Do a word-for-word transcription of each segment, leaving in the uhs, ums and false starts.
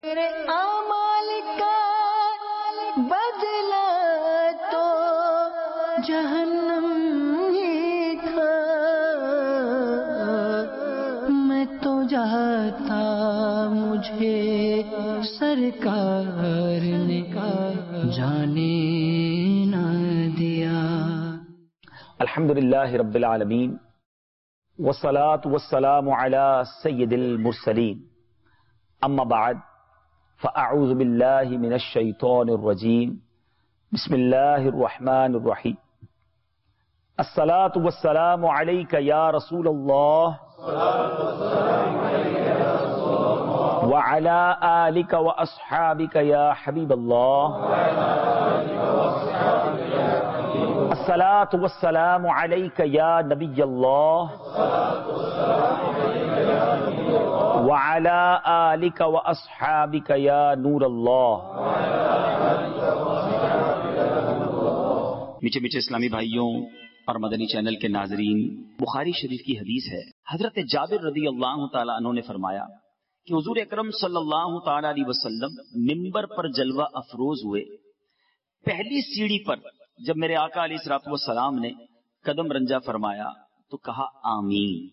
میرے اعمال کا بدلہ تو جہنم ہی تھا، میں تو جاتا مجھے سرکار نے جانے نہ دیا۔ الحمدللہ رب العالمین والصلاة والسلام علی سید المرسلین، اما بعد فاعوذ باللہ من الشیطان الرجیم، بسم اللہ الرحمن الرحیم۔ الصلاة والسلام علیک یا رسول اللہ وعلی آلک واصحابک یا حبیب اللہ، الصلاة والسلام علیک یا نبی اللہ وعلی آلک واصحابک یا نور اللہ۔ میٹھے میٹھے اسلامی بھائیوں اور مدنی چینل کے ناظرین، بخاری شریف کی حدیث ہے، حضرت جابر رضی اللہ تعالیٰ عنہ نے فرمایا کہ حضور اکرم صلی اللہ تعالیٰ علیہ وسلم ممبر پر جلوہ افروز ہوئے۔ پہلی سیڑھی پر جب میرے آقا علیہ الصلوۃ والسلام نے قدم رنجا فرمایا تو کہا آمین۔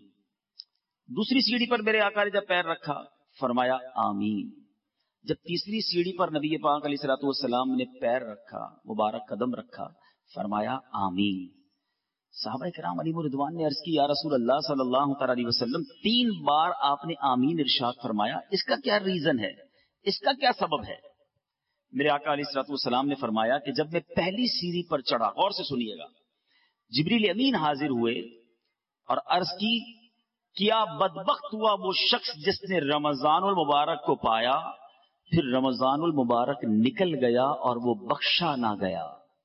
دوسری سیڑھی پر میرے آقا نے جب پیر رکھا فرمایا آمین۔ جب تیسری سیڑھی پر نبی پاک علیہ الصلوۃ والسلام نے پیر رکھا، مبارک قدم رکھا، فرمایا آمین۔ صحابہ کرام علیہ رضوان نے عرض کی یا رسول اللہ صلی اللہ تعالی علیہ وسلم، تین بار آپ نے آمین ارشاد فرمایا، اس کا کیا ریزن ہے، اس کا کیا سبب ہے؟ میرے آقا علیہ الصلوۃ والسلام نے فرمایا کہ جب میں پہلی سیڑھی پر چڑھا، غور سے سنیے گا، جبریل امین حاضر ہوئے اور عرض کی کیا بدبخت ہوا وہ شخص جس نے رمضان المبارک کو پایا پھر رمضان المبارک نکل گیا اور وہ بخشا نہ گیا۔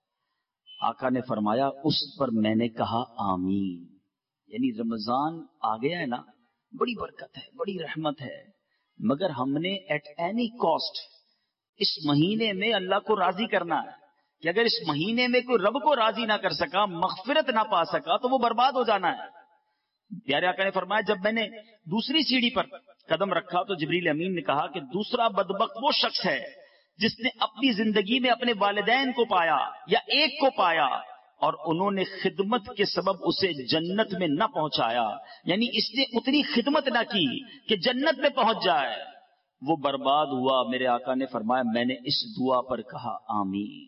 آقا نے فرمایا اس پر میں نے کہا آمین۔ یعنی رمضان آ گیا ہے نا، بڑی برکت ہے، بڑی رحمت ہے، مگر ہم نے ایٹ اینی کاسٹ اس مہینے میں اللہ کو راضی کرنا ہے کہ اگر اس مہینے میں کوئی رب کو راضی نہ کر سکا، مغفرت نہ پا سکا تو وہ برباد ہو جانا ہے۔ پیارے آقا نے فرمایا جب میں نے دوسری سیڑھی پر قدم رکھا تو جبریل امین نے کہا کہ دوسرا بدبخت وہ شخص ہے جس نے اپنی زندگی میں اپنے والدین کو پایا یا ایک کو پایا اور انہوں نے خدمت کے سبب اسے جنت میں نہ پہنچایا، یعنی اس نے اتنی خدمت نہ کی کہ جنت میں پہنچ جائے، وہ برباد ہوا۔ میرے آقا نے فرمایا میں نے اس دعا پر کہا آمین۔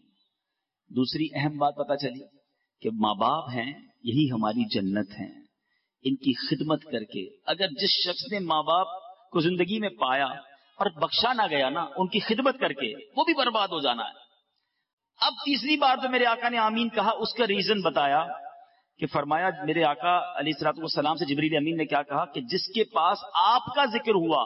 دوسری اہم بات پتہ چلی کہ ماں باپ ہیں یہی ہماری جنت ہیں، ان کی خدمت کر کے اگر جس شخص نے ماں باپ کو زندگی میں پایا اور بخشا نہ گیا نا، ان کی خدمت کر کے وہ بھی برباد ہو جانا ہے۔ اب تیسری بار جو میرے آقا نے آمین کہا اس کا ریزن بتایا کہ فرمایا میرے آقا علیہ الصلوۃ والسلام سے جبریل امین نے کیا کہا کہ جس کے پاس آپ کا ذکر ہوا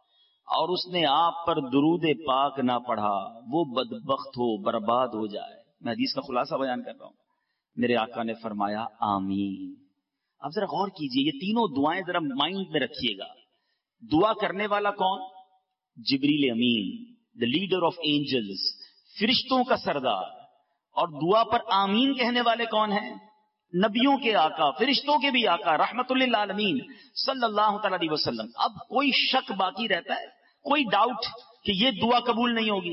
اور اس نے آپ پر درود پاک نہ پڑھا وہ بدبخت ہو، برباد ہو جائے۔ میں حدیث کا خلاصہ بیان کر رہا ہوں۔ میرے آقا نے فرمایا آمین۔ اب ذرا غور کیجئے، یہ تینوں دعائیں ذرا مائنڈ میں رکھیے گا۔ دعا کرنے والا کون؟ جبریل امین، the leader of angels، فرشتوں کا سردار، اور دعا پر آمین کہنے والے کون ہیں؟ نبیوں کے آقا، فرشتوں کے بھی آقا، رحمت للعالمین صلی اللہ تعالی علیہ وسلم۔ اب کوئی شک باقی رہتا ہے، کوئی ڈاؤٹ کہ یہ دعا قبول نہیں ہوگی؟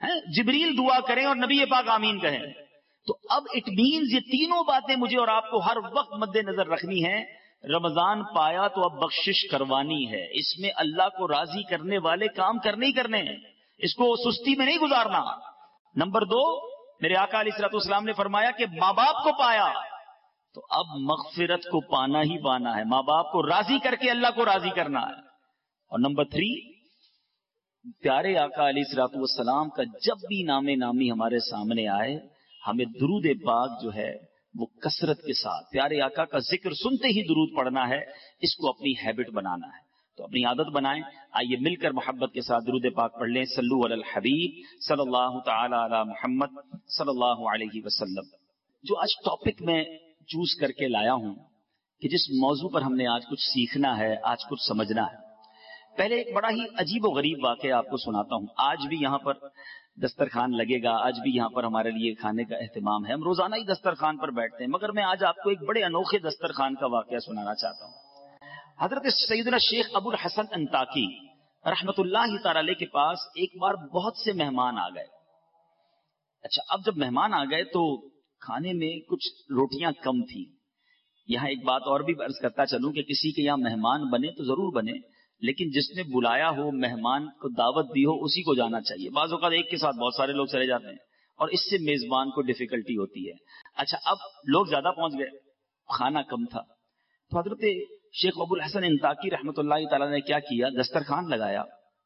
جبریل دعا کریں اور نبی پاک آمین کہیں تو اب اٹ مینز یہ تینوں باتیں مجھے اور آپ کو ہر وقت مد نظر رکھنی ہے۔ رمضان پایا تو اب بخشش کروانی ہے، اس میں اللہ کو راضی کرنے والے کام کرنے ہی کرنے ہیں، اس کو سستی میں نہیں گزارنا۔ نمبر دو، میرے آقا علیہ الصلوۃ والسلام نے فرمایا کہ ماں باپ کو پایا تو اب مغفرت کو پانا ہی پانا ہے، ماں باپ کو راضی کر کے اللہ کو راضی کرنا ہے۔ اور نمبر تھری، پیارے آقا علیہ الصلوۃ والسلام کا جب بھی نام نامی ہمارے سامنے آئے ہمیں درود پاک جو ہے وہ کثرت کے ساتھ پیارے آقا کا ذکر سنتے ہی درود پڑھنا ہے، اس کو اپنی ہیبٹ بنانا ہے۔ تو اپنی عادت بنائیں۔ آئیے مل کر محبت کے ساتھ درود پاک پڑھ لیں۔ صلو علی الحبیب صلی اللہ تعالی علی محمد صلی اللہ علیہ وسلم۔ جو آج ٹاپک میں چوز کر کے لایا ہوں کہ جس موضوع پر ہم نے آج کچھ سیکھنا ہے، آج کچھ سمجھنا ہے، پہلے ایک بڑا ہی عجیب و غریب واقعہ آپ کو سناتا ہوں۔ آج بھی یہاں پر دسترخوان لگے گا، آج بھی یہاں پر ہمارے لیے کھانے کا اہتمام ہے، ہم روزانہ ہی دسترخوان پر بیٹھتے ہیں، مگر میں آج آپ کو ایک بڑے انوکھے دسترخوان کا واقعہ سنانا چاہتا ہوں۔ حضرت سیدنا شیخ ابو الحسن انطاکی رحمت اللہ تعالی علیہ کے پاس ایک بار بہت سے مہمان آ گئے. اچھا اب جب مہمان آ گئے تو کھانے میں کچھ روٹیاں کم تھی. یہاں ایک بات اور بھی عرض کرتا چلوں کہ کسی کے یہاں مہمان بنے تو ضرور بنے، لیکن جس نے بلایا ہو، مہمان کو دعوت دی ہو، اسی کو جانا چاہیے. بعض اوقات ایک کے ساتھ بہت سارے لوگ چلے جاتے ہیں اور اس سے میزبان کو ڈیفیکلٹی ہوتی ہے. اچھا اب لوگ زیادہ پہنچ گئے، کھانا کم تھا، تو حضرت شیخ ابو الحسن انطاکی رحمۃ اللہ تعالی نے کیا کیا، دسترخوان لگایا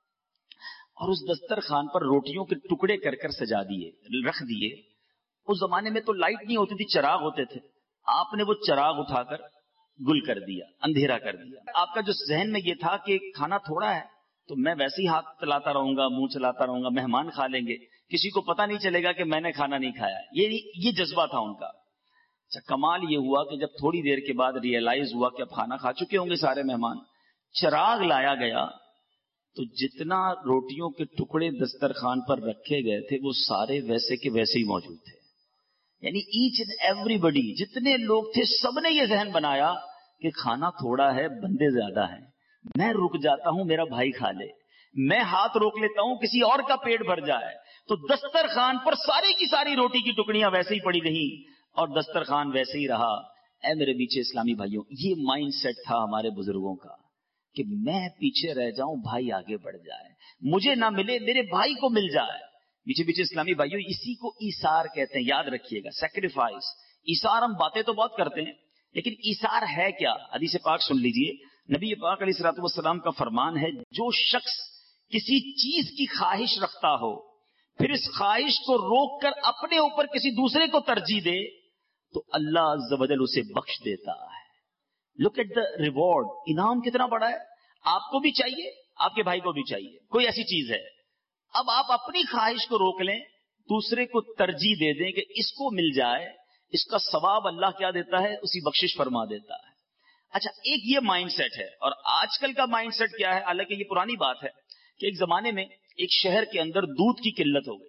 اور اس دسترخوان پر روٹیوں کے ٹکڑے کر کر سجا دیے، رکھ دیے. اس زمانے میں تو لائٹ نہیں ہوتی تھی، چراغ ہوتے تھے. آپ نے وہ چراغ اٹھا کر گل کر دیا، اندھیرا کر دیا. آپ کا جو ذہن میں یہ تھا کہ کھانا تھوڑا ہے تو میں ویسے ہی ہاتھ چلاتا رہوں گا، منہ چلاتا رہوں گا، مہمان کھا لیں گے، کسی کو پتہ نہیں چلے گا کہ میں نے کھانا نہیں کھایا. یہ یہ جذبہ تھا ان کا. اچھا کمال یہ ہوا کہ جب تھوڑی دیر کے بعد ریئلائز ہوا کہ اب کھانا کھا چکے ہوں گے سارے مہمان، چراغ لایا گیا تو جتنا روٹیوں کے ٹکڑے دسترخوان پر رکھے گئے تھے وہ سارے ویسے کے ویسے ہی موجود تھے. یعنی ایچ اینڈ ایوری بڈی، جتنے لوگ تھے سب نے یہ ذہن بنایا کہ کھانا تھوڑا ہے، بندے زیادہ ہیں، میں رک جاتا ہوں میرا بھائی کھا لے، میں ہاتھ روک لیتا ہوں کسی اور کا پیٹ بھر جائے. تو دسترخوان پر ساری کی ساری روٹی کی ٹکڑیاں ویسے ہی پڑی رہیں اور دسترخوان ویسے ہی رہا. اے میرے پیچھے اسلامی بھائیوں، یہ مائنڈ سیٹ تھا ہمارے بزرگوں کا کہ میں پیچھے رہ جاؤں، بھائی آگے بڑھ جائے، مجھے نہ ملے میرے بھائی کو مل جائے. پیچھے پیچھے اسلامی بھائیوں، اسی کو ایثار کہتے ہیں، یاد رکھیے گا، سیکریفائس. ایثار ہم باتیں تو بہت کرتے ہیں لیکن ایثار ہے کیا؟ حدیث پاک سن لیجئے، نبی پاک علیہ الصلوۃ والسلام کا فرمان ہے، جو شخص کسی چیز کی خواہش رکھتا ہو پھر اس خواہش کو روک کر اپنے اوپر کسی دوسرے کو ترجیح دے تو اللہ عز و جل اسے بخش دیتا ہے. لک ایٹ دا ریوارڈ، انعام کتنا بڑا ہے. آپ کو بھی چاہیے، آپ کے بھائی کو بھی چاہیے، کوئی ایسی چیز ہے، اب آپ اپنی خواہش کو روک لیں، دوسرے کو ترجیح دے دیں کہ اس کو مل جائے، اس کا ثواب اللہ کیا دیتا ہے، اسی بخشش فرما دیتا ہے. اچھا ایک یہ مائنڈ سیٹ ہے. اور آج کل کا مائنڈ سیٹ کیا ہے، حالانکہ یہ پرانی بات ہے کہ ایک زمانے میں ایک شہر کے اندر دودھ کی قلت ہو گئی.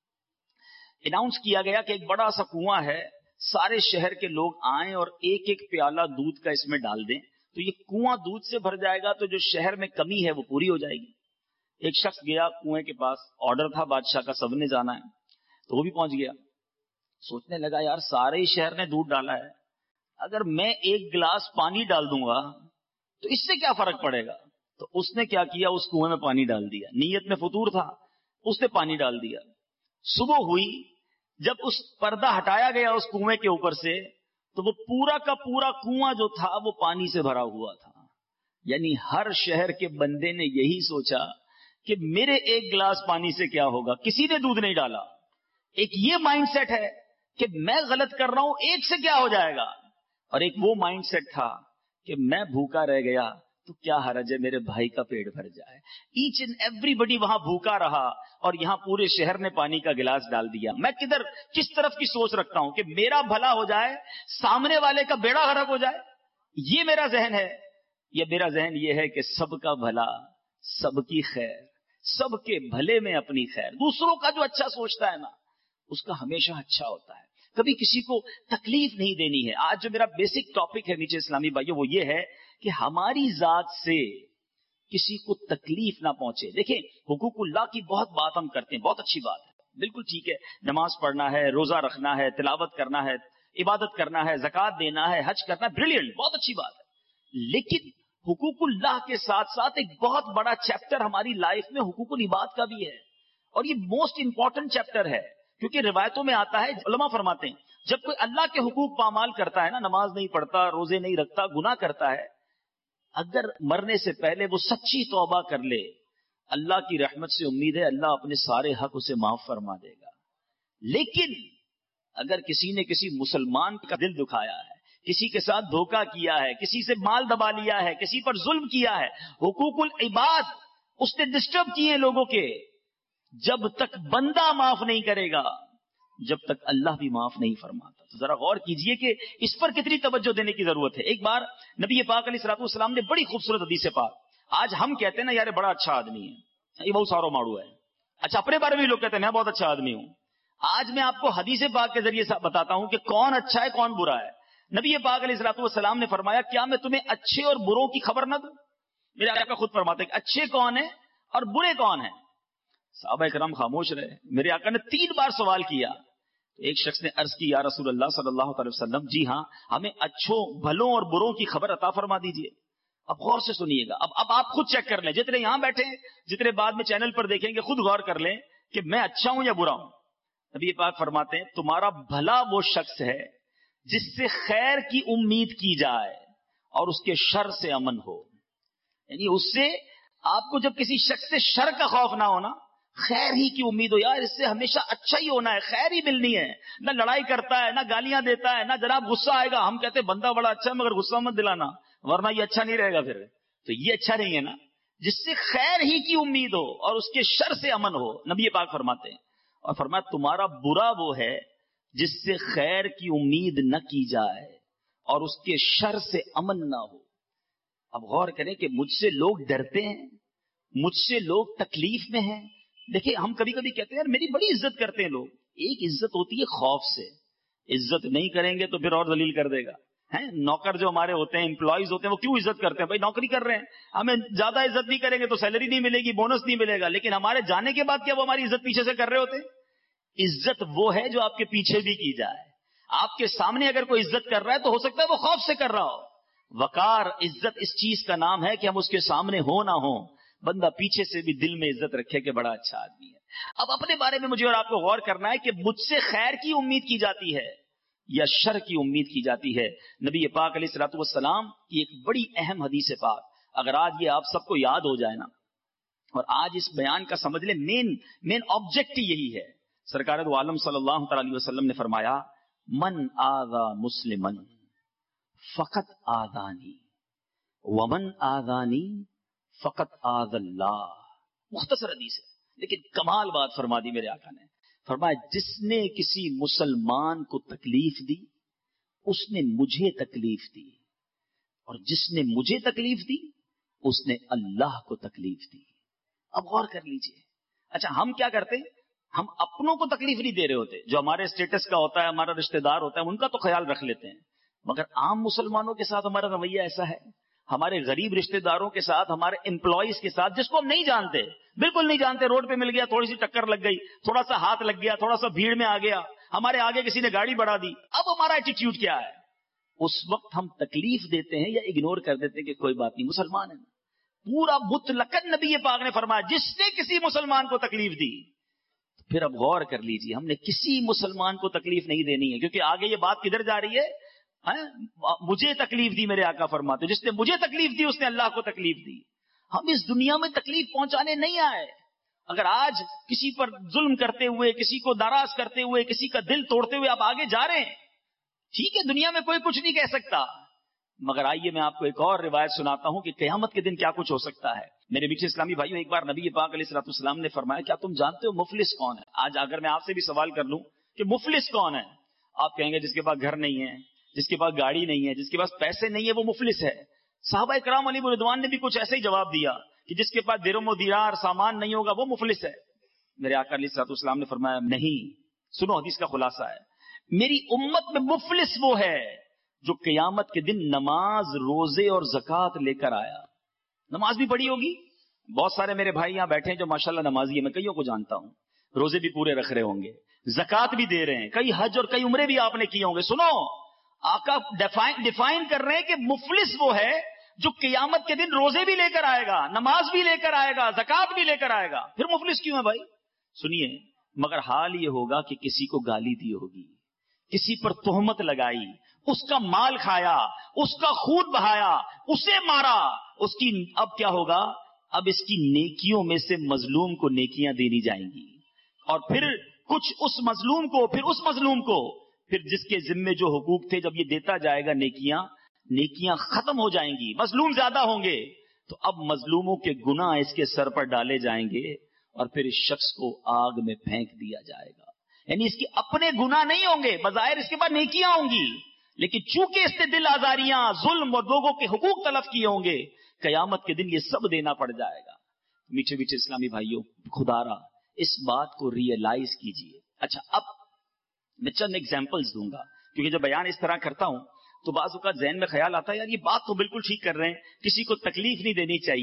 اناؤنس کیا گیا کہ ایک بڑا سا کنواں ہے، سارے شہر کے لوگ آئیں اور ایک ایک پیالہ دودھ کا اس میں ڈال دیں تو یہ کنواں دودھ سے بھر جائے گا، تو جو شہر میں کمی ہے وہ پوری ہو جائے گی. ایک شخص گیا کنویں کے پاس، آرڈر تھا بادشاہ کا، سب نے جانا ہے، تو وہ بھی پہنچ گیا. سوچنے لگا یار سارے ہی شہر نے دودھ ڈالا ہے، اگر میں ایک گلاس پانی ڈال دوں گا تو اس سے کیا فرق پڑے گا. تو اس نے کیا کیا، اس کنویں میں پانی ڈال دیا. نیت میں فطور تھا، اس نے پانی ڈال دیا. صبح ہوئی، جب اس پردہ ہٹایا گیا اس کنویں کے اوپر سے تو وہ پورا کا پورا کنواں جو تھا وہ پانی سے بھرا ہوا تھا. یعنی ہر شہر کے بندے نے یہی سوچا کہ میرے ایک گلاس پانی سے کیا ہوگا، کسی نے دودھ نہیں ڈالا. ایک یہ مائنڈ سیٹ ہے کہ میں غلط کر رہا ہوں، ایک سے کیا ہو جائے گا. اور ایک وہ مائنڈ سیٹ تھا کہ میں بھوکا رہ گیا تو کیا حرج ہے میرے بھائی کا پیٹ بھر جائے. ایچ اینڈ ایوری بڈی وہاں بھوکا رہا اور یہاں پورے شہر نے پانی کا گلاس ڈال دیا. میں کدھر کس طرف کی سوچ رکھتا ہوں کہ میرا بھلا ہو جائے، سامنے والے کا بیڑا غرق ہو جائے، یہ میرا ذہن ہے. یہ میرا ذہن یہ ہے کہ سب کا بھلا، سب کی خیر، سب کے بھلے میں اپنی خیر. دوسروں کا جو اچھا سوچتا ہے نا اس کا ہمیشہ اچھا ہوتا ہے، کبھی کسی کو تکلیف نہیں دینی ہے. آج جو میرا بیسک ٹاپک ہے نیچے اسلامی بھائیوں وہ یہ ہے کہ ہماری ذات سے کسی کو تکلیف نہ پہنچے. دیکھیں حقوق اللہ کی بہت بات ہم کرتے ہیں، بہت اچھی بات ہے، بالکل ٹھیک ہے، نماز پڑھنا ہے، روزہ رکھنا ہے، تلاوت کرنا ہے، عبادت کرنا ہے، زکوٰۃ دینا ہے، حج کرنا ہے، بریلینٹ، بہت اچھی بات ہے. لیکن حقوق اللہ کے ساتھ ساتھ ایک بہت بڑا چیپٹر ہماری لائف میں حقوق العباد کا بھی ہے، اور یہ موسٹ امپورٹنٹ چیپٹر ہے. کیونکہ روایتوں میں آتا ہے، علماء فرماتے ہیں جب کوئی اللہ کے حقوق پامال کرتا ہے نا، نماز نہیں پڑھتا، روزے نہیں رکھتا، گناہ کرتا ہے، اگر مرنے سے پہلے وہ سچی توبہ کر لے، اللہ کی رحمت سے امید ہے اللہ اپنے سارے حق اسے معاف فرما دے گا. لیکن اگر کسی نے کسی مسلمان کا دل دکھایا ہے، کسی کے ساتھ دھوکہ کیا ہے، کسی سے مال دبا لیا ہے، کسی پر ظلم کیا ہے، حقوق العباد اس نے ڈسٹرب کیے لوگوں کے، جب تک بندہ معاف نہیں کرے گا جب تک اللہ بھی معاف نہیں فرماتا. تو ذرا غور کیجئے کہ اس پر کتنی توجہ دینے کی ضرورت ہے. ایک بار نبی پاک علیہ الصلوۃ والسلام نے بڑی خوبصورت حدیث پاک، آج ہم کہتے ہیں نا یار بڑا اچھا آدمی ہے، یہ بہت سارو ماڑو ہے، اچھا اپنے بارے میں لوگ کہتے ہیں میں بہت اچھا آدمی ہوں. آج میں آپ کو حدیث پاک کے ذریعے بتاتا ہوں کہ کون اچھا ہے کون برا ہے. نبی پاک علیہ الصلوۃ والسلام نے فرمایا کیا میں تمہیں اچھے اور بروں کی خبر نہ دوں. میرے آقا خود فرماتے ہیں کہ اچھے کون ہیں اور برے کون ہیں؟ صحابہ کرام خاموش رہے. میرے آقا نے تین بار سوال کیا. ایک شخص نے عرض کی یا رسول اللہ صلی اللہ علیہ وسلم جی ہاں ہمیں اچھوں بھلوں اور بروں کی خبر عطا فرما دیجئے. اب غور سے سنیے گا. اب اب آپ خود چیک کر لیں, جتنے یہاں بیٹھے ہیں جتنے بعد میں چینل پر دیکھیں گے, خود غور کر لیں کہ میں اچھا ہوں یا برا ہوں. نبی پاک فرماتے ہیں تمہارا بھلا وہ شخص ہے جس سے خیر کی امید کی جائے اور اس کے شر سے امن ہو. یعنی اس سے آپ کو جب کسی شخص سے شر کا خوف نہ ہونا, خیر ہی کی امید ہو, یار اس سے ہمیشہ اچھا ہی ہونا ہے, خیر ہی ملنی ہے. نہ لڑائی کرتا ہے, نہ گالیاں دیتا ہے, نہ جناب غصہ آئے گا. ہم کہتے ہیں بندہ بڑا اچھا ہے مگر غصہ مت دلانا ورنہ یہ اچھا نہیں رہے گا. پھر تو یہ اچھا نہیں ہے نا, جس سے خیر ہی کی امید ہو اور اس کے شر سے امن ہو. نبی پاک فرماتے ہیں, اور فرمایا تمہارا برا وہ ہے جس سے خیر کی امید نہ کی جائے اور اس کے شر سے امن نہ ہو. اب غور کریں کہ مجھ سے لوگ ڈرتے ہیں, مجھ سے لوگ تکلیف میں ہیں. دیکھیں ہم کبھی کبھی کہتے ہیں یار میری بڑی عزت کرتے ہیں لوگ. ایک عزت ہوتی ہے خوف سے, عزت نہیں کریں گے تو پھر اور ذلیل کر دے گا. نوکر جو ہمارے ہوتے ہیں, امپلائیز ہوتے ہیں, وہ کیوں عزت کرتے ہیں؟ بھائی نوکری کر رہے ہیں, ہمیں زیادہ عزت نہیں کریں گے تو سیلری نہیں ملے گی, بونس نہیں ملے گا. لیکن ہمارے جانے کے بعد کیا وہ ہماری عزت پیچھے سے کر رہے ہوتے ہیں؟ عزت وہ ہے جو آپ کے پیچھے بھی کی جائے. آپ کے سامنے اگر کوئی عزت کر رہا ہے تو ہو سکتا ہے وہ خوف سے کر رہا ہو. وقار عزت اس چیز کا نام ہے کہ ہم اس کے سامنے ہو نہ ہو, بندہ پیچھے سے بھی دل میں عزت رکھے کہ بڑا اچھا آدمی ہے. اب اپنے بارے میں مجھے اور آپ کو غور کرنا ہے کہ مجھ سے خیر کی امید کی جاتی ہے یا شر کی امید کی جاتی ہے. نبی پاک علیہ الصلوۃ والسلام کی ایک بڑی اہم حدیث پاک, اگر آج یہ آپ سب کو یاد ہو جائے نا, اور آج اس بیان کا سمجھ لیں مین مین آبجیکٹ یہی ہے. سرکار دو عالم صلی اللہ تعالی علیہ وسلم نے فرمایا من آذا مسلمن فقط آذانی ومن آذانی فقط آذ اللہ. مختصر حدیث ہے لیکن کمال بات فرما دی میرے آقا نے. فرمایا جس نے کسی مسلمان کو تکلیف دی اس نے مجھے تکلیف دی, اور جس نے مجھے تکلیف دی اس نے اللہ کو تکلیف دی. اب غور کر لیجئے. اچھا ہم کیا کرتے ہیں, ہم اپنوں کو تکلیف نہیں دے رہے ہوتے, جو ہمارے اسٹیٹس کا ہوتا ہے, ہمارا رشتہ دار ہوتا ہے, ان کا تو خیال رکھ لیتے ہیں. مگر عام مسلمانوں کے ساتھ ہمارا رویہ ایسا ہے, ہمارے غریب رشتہ داروں کے ساتھ, ہمارے امپلائیز کے ساتھ, جس کو ہم نہیں جانتے, بالکل نہیں جانتے, روڈ پہ مل گیا, تھوڑی سی ٹکر لگ گئی, تھوڑا سا ہاتھ لگ گیا, تھوڑا سا بھیڑ میں آ گیا, ہمارے آگے کسی نے گاڑی بڑھا دی, اب ہمارا ایٹیٹیوڈ کیا ہے؟ اس وقت ہم تکلیف دیتے ہیں یا اگنور کر دیتے ہیں کہ کوئی بات نہیں, مسلمان ہے. پورا مطلقاً نبی پاک نے فرمایا جس نے کسی مسلمان کو تکلیف دی. پھر اب غور کر لیجیے, ہم نے کسی مسلمان کو تکلیف نہیں دینی ہے, کیونکہ آگے یہ بات کدھر جا رہی ہے؟ مجھے تکلیف دی میرے آقا فرماتے, جس نے مجھے تکلیف دی اس نے اللہ کو تکلیف دی. ہم اس دنیا میں تکلیف پہنچانے نہیں آئے. اگر آج کسی پر ظلم کرتے ہوئے, کسی کو ناراض کرتے ہوئے, کسی کا دل توڑتے ہوئے آپ آگے جا رہے ہیں, ٹھیک ہے, دنیا میں کوئی کچھ نہیں کہہ سکتا. مگر آئیے میں آپ کو ایک اور روایت سناتا ہوں کہ قیامت کے دن کیا کچھ ہو سکتا ہے. میرے میٹھے اسلامی بھائیوں, ایک بار نبی پاک علیہ الصلوۃ والسلام نے فرمایا کیا تم جانتے ہو مفلس کون ہے؟ آج اگر میں آپ سے بھی سوال کر لوں کہ مفلس کون ہے, آپ کہیں گے جس کے پاس گھر نہیں ہے, جس کے پاس گاڑی نہیں ہے, جس کے پاس پیسے نہیں ہے, وہ مفلس ہے. صحابہ کرام علیہ رضوان نے بھی کچھ ایسے ہی جواب دیا کہ جس کے پاس درہم و دینار سامان نہیں ہوگا وہ مفلس ہے. میرے آقا علیہ الصلوۃ والسلام نے فرمایا نہیں, سنو حدیث کا خلاصہ ہے, میری امت میں مفلس وہ ہے جو قیامت کے دن نماز, روزے اور زکوٰۃ لے کر آیا. نماز بھی پڑھی ہوگی, بہت سارے میرے بھائی یہاں بیٹھے ہیں جو ماشاءاللہ نمازی ہیں, میں کئیوں کو جانتا ہوں, روزے بھی پورے رکھ رہے ہوں گے, زکوٰۃ بھی دے رہے ہیں, کئی حج اور کئی عمرے بھی آپ نے کیے ہوں گے. سنو, آقا ڈیفائن ڈیفائن کر رہے ہیں کہ مفلس وہ ہے جو قیامت کے دن روزے بھی لے کر آئے گا, نماز بھی لے کر آئے گا, زکوٰۃ بھی لے کر آئے گا. پھر مفلس کیوں ہے بھائی؟ سنیے, مگر حال یہ ہوگا کہ کسی کو گالی دی ہوگی, کسی پر تہمت لگائی, اس کا مال کھایا, اس کا خون بہایا, اسے مارا, اس کی اب کیا ہوگا؟ اب اس کی نیکیوں میں سے مظلوم کو نیکیاں دینی جائیں گی, اور پھر کچھ اس مظلوم کو, پھر اس مظلوم کو, پھر جس کے ذمے جو حقوق تھے جب یہ دیتا جائے گا نیکیاں, نیکیاں ختم ہو جائیں گی, مظلوم زیادہ ہوں گے, تو اب مظلوموں کے گناہ اس کے سر پر ڈالے جائیں گے اور پھر اس شخص کو آگ میں پھینک دیا جائے گا. یعنی اس کے اپنے گناہ نہیں ہوں گے, بظاہر اس کے بعد نیکیاں ہوں گی, لیکن چونکہ اس نے دل آزاریاں, ظلم اور لوگوں کے حقوق تلف کیے ہوں گے, قیامت کے دن یہ سب دینا پڑ جائے گا. میٹھے میٹھے اسلامی بھائیوں, خدا را اس بات کو ریئلائز کیجئے. اچھا اب میں چند ایگزامپلز دوں گا, کیونکہ جب بیان اس طرح کرتا ہوں تو بعض اوقات ذہن میں خیال آتا ہے یار یہ بات تو بالکل ٹھیک کر رہے ہیں, کسی کو تکلیف نہیں دینی چاہیے,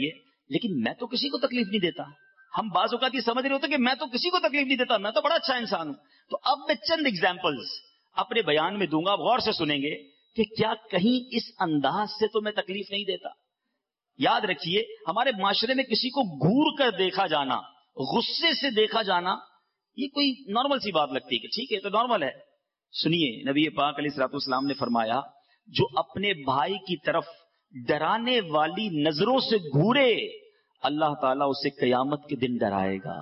لیکن میں تو کسی کو تکلیف نہیں دیتا. ہم بعض اوقات یہ سمجھ رہے ہوتے کہ میں تو کسی کو تکلیف نہیں دیتا, میں تو بڑا اچھا انسان ہوں. تو اب میں چند ایگزامپلز اپنے بیان میں دوں گا, غور سے سنیں گے کہ کیا کہیں اس انداز سے تو میں تکلیف نہیں دیتا. یاد رکھیے, ہمارے معاشرے میں کسی کو گھور کر دیکھا جانا, غصے سے دیکھا جانا, یہ کوئی نارمل سی بات لگتی ہے کہ ٹھیک ہے تو نارمل ہے. سنیے, نبی پاک علیہ الصلوۃ والسلام نے فرمایا, جو اپنے بھائی کی طرف ڈرانے والی نظروں سے گھورے, اللہ تعالیٰ اسے قیامت کے دن ڈرائے گا.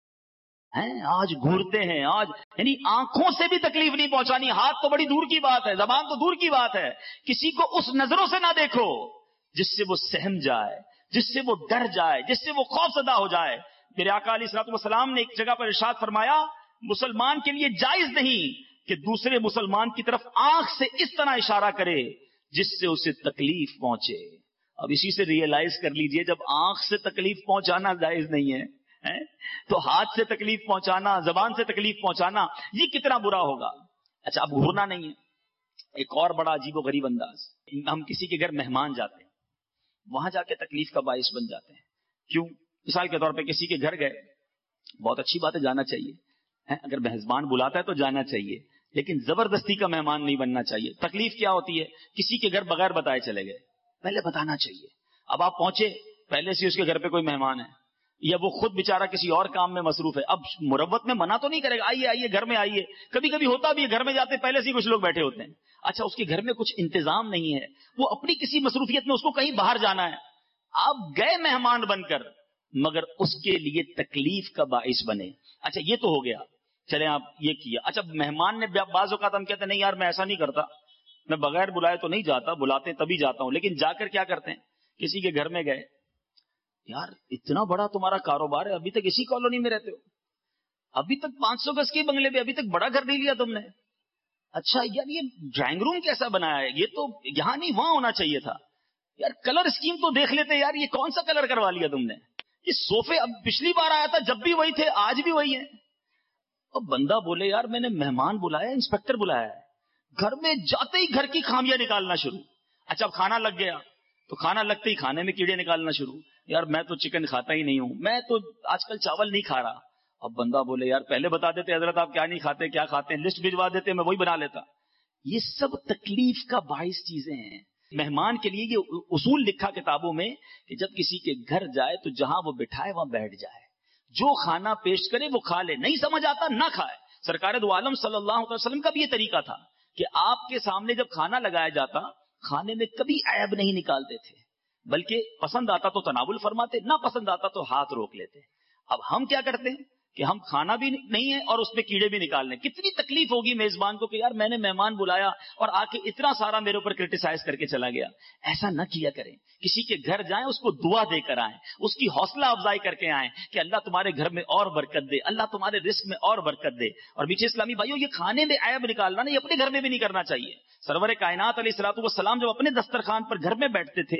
ہیں آج گھورتے ہیں, آج یعنی آنکھوں سے بھی تکلیف نہیں پہنچانی, ہاتھ تو بڑی دور کی بات ہے, زبان تو دور کی بات ہے. کسی کو اس نظروں سے نہ دیکھو جس سے وہ سہم جائے, جس سے وہ ڈر جائے, جس سے وہ خوف زدہ ہو جائے. میرے آقا علیہ الصلوۃ والسلام نے ایک جگہ پر ارشاد فرمایا, مسلمان کے لیے جائز نہیں کہ دوسرے مسلمان کی طرف آنکھ سے اس طرح اشارہ کرے جس سے اسے تکلیف پہنچے. اب اسی سے ریئلائز کر لیجئے, جب آنکھ سے تکلیف پہنچانا جائز نہیں ہے تو ہاتھ سے تکلیف پہنچانا, زبان سے تکلیف پہنچانا, یہ کتنا برا ہوگا. اچھا, اب گھورنا نہیں ہے, ایک اور بڑا عجیب و غریب انداز. ہم کسی کے گھر مہمان جاتے ہیں, وہاں جا کے تکلیف کا باعث بن جاتے ہیں. کیوں؟ مثال کے طور پہ کسی کے گھر گئے, بہت اچھی بات ہے, جانا چاہیے, اگر میزبان بلاتا ہے تو جانا چاہیے, لیکن زبردستی کا مہمان نہیں بننا چاہیے. تکلیف کیا ہوتی ہے, کسی کے گھر بغیر بتائے چلے گئے, پہلے بتانا چاہیے. اب آپ پہنچے, پہلے سے اس کے گھر پہ کوئی مہمان ہے, یا وہ خود بیچارہ کسی اور کام میں مصروف ہے. اب مروت میں منع تو نہیں کرے گا, آئیے آئیے گھر میں آئیے. کبھی کبھی ہوتا بھی ہے, گھر میں جاتے پہلے سے ہی کچھ لوگ بیٹھے ہوتے ہیں. اچھا, اس کے گھر میں کچھ انتظام نہیں ہے, وہ اپنی کسی مصروفیت میں اس کو کہیں باہر جانا ہے. آپ گئے مہمان بن کر, مگر اس کے لیے تکلیف کا باعث بنے. اچھا, یہ تو ہو گیا, چلیں آپ یہ کیا. اچھا, مہمان نے بعض اوقات ہم کہتے ہیں نہیں یار میں ایسا نہیں کرتا, میں بغیر بلائے تو نہیں جاتا, بلاتے تبھی جاتا ہوں. لیکن جا کر کیا کرتے ہیں, کسی کے گھر میں گئے, یار اتنا بڑا تمہارا کاروبار ہے, ابھی تک اسی کالونی میں رہتے ہو, ابھی تک پانچ سو گز کے بنگلے پہ, ابھی تک بڑا گھر نہیں لیا تم نے. اچھا یار یہ ڈرائنگ روم کیسا بنایا ہے, یہ تو یہاں نہیں وہاں ہونا چاہیے تھا. یار کلر اسکیم تو دیکھ لیتے, یار یہ کون سا کلر کروا لیا تم نے. یہ صوفے اب پچھلی بار آیا تھا جب بھی وہی تھے, آج بھی وہی ہیں. اب بندہ بولے یار میں نے مہمان بلایا, انسپیکٹر بلایا ہے, گھر میں جاتے ہی گھر کی خامیاں نکالنا شروع. اچھا, اب کھانا لگ گیا تو کھانا لگتے ہی کھانے میں کیڑے نکالنا شروع. یار میں تو چکن کھاتا ہی نہیں ہوں, میں تو آج کل چاول نہیں کھا رہا. اب بندہ بولے یار پہلے بتا دیتے حضرت آپ کیا نہیں کھاتے, کیا کھاتے ہیں, لسٹ بھجوا دیتے, میں وہی بنا لیتا. یہ سب تکلیف کا باعث چیزیں ہیں. مہمان کے لیے یہ اصول لکھا کتابوں میں کہ جب کسی کے گھر جائے تو جہاں وہ بٹھائے وہاں بیٹھ جائے, جو کھانا پیش کرے وہ کھا لے, نہیں سمجھ آتا نہ کھائے. سرکار دو عالم صلی اللہ علیہ وسلم کا بھی یہ طریقہ تھا کہ آپ کے سامنے جب کھانا لگایا جاتا, کھانے میں کبھی عیب نہیں نکالتے تھے, بلکہ پسند آتا تو تناول فرماتے, نہ پسند آتا تو ہاتھ روک لیتے. اب ہم کیا کرتے ہیں کہ ہم کھانا بھی نہیں ہے اور اس میں کیڑے بھی نکال لیں. کتنی تکلیف ہوگی میزبان کو کہ یار میں نے مہمان بلایا اور آ کے اتنا سارا میرے اوپر کرٹیسائز کر کے چلا گیا. ایسا نہ کیا کریں. کسی کے گھر جائیں, اس کو دعا دے کر آئیں, اس کی حوصلہ افزائی کر کے آئیں کہ اللہ تمہارے گھر میں اور برکت دے, اللہ تمہارے رزق میں اور برکت دے. اور میٹھے اسلامی بھائیوں, یہ کھانے میں عیب نکالنا نہیں, اپنے گھر میں بھی نہیں کرنا چاہیے. سرور کائنات علیہ الصلوۃ والسلام جب اپنے دسترخوان پر گھر میں بیٹھتے تھے,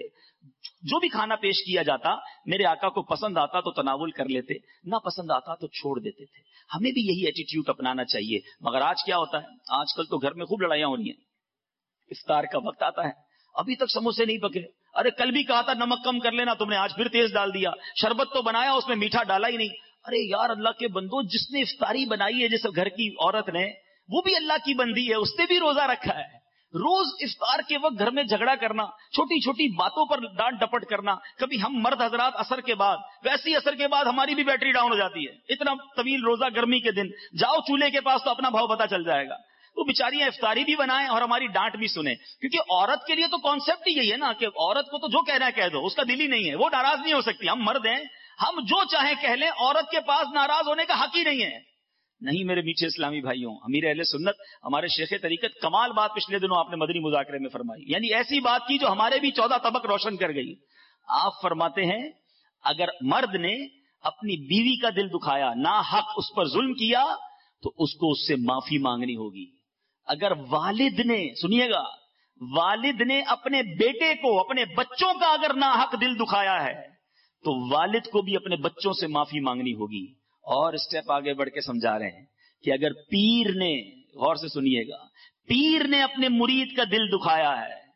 جو بھی کھانا پیش کیا جاتا میرے آقا کو پسند آتا تو تناول کر لیتے, نہ پسند آتا تو چھوڑ دیتے تھے. ہمیں بھی یہی ایٹیٹیوڈ اپنانا چاہیے. مگر آج کیا ہوتا ہے, آج کل تو گھر میں خوب لڑائیاں ہو رہی ہیں. افطار کا وقت آتا ہے, ابھی تک سموسے نہیں پکے. ارے کل بھی کہا تھا نمک کم کر لینا تم نے, آج پھر تیز ڈال دیا. شربت تو بنایا, اس میں میٹھا ڈالا ہی نہیں. ارے یار اللہ کے بندو, جس نے افطاری بنائی ہے جس گھر کی عورت نے, وہ بھی اللہ کی بندی ہے, اس نے بھی روزہ رکھا ہے. روز افطار کے وقت گھر میں جھگڑا کرنا, چھوٹی چھوٹی باتوں پر ڈانٹ ڈپٹ کرنا. کبھی ہم مرد حضرات اثر کے بعد, ویسے ہی اثر کے بعد ہماری بھی بیٹری ڈاؤن ہو جاتی ہے. اتنا طویل روزہ, گرمی کے دن, جاؤ چولہے کے پاس تو اپنا بھاؤ پتا چل جائے گا. وہ بیچاریاں افطاری بھی بنائیں اور ہماری ڈانٹ بھی سنیں. کیونکہ عورت کے لیے تو کانسیپٹ ہی یہی ہے نا کہ عورت کو تو جو کہنا ہے کہہ دو, اس کا دل ہی نہیں ہے, وہ ناراض نہیں ہو سکتی. ہم مرد ہیں, ہم جو چاہیں کہہ لیں, عورت کے پاس ناراض ہونے کا حق ہی نہیں ہے. نہیں میرے میٹھے اسلامی بھائیوں, امیر اہل سنت ہمارے شیخ طریقت کمال بات پچھلے دنوں آپ نے مدنی مذاکرے میں فرمائی, یعنی ایسی بات کی جو ہمارے بھی چودہ طبق روشن کر گئی. آپ فرماتے ہیں اگر مرد نے اپنی بیوی کا دل دکھایا, نا حق اس پر ظلم کیا, تو اس کو اس سے معافی مانگنی ہوگی. اگر والد نے, سنیے گا, والد نے اپنے بیٹے کو, اپنے بچوں کا اگر نا حق دل دکھایا ہے, تو والد کو بھی اپنے بچوں سے معافی مانگنی ہوگی. اور اسٹیپ آگے بڑھ کے سمجھا رہے ہیں کہ اگر پیر نے, غور سے سنیے گا, پیر نے اپنے مرید کا دل دکھایا ہے,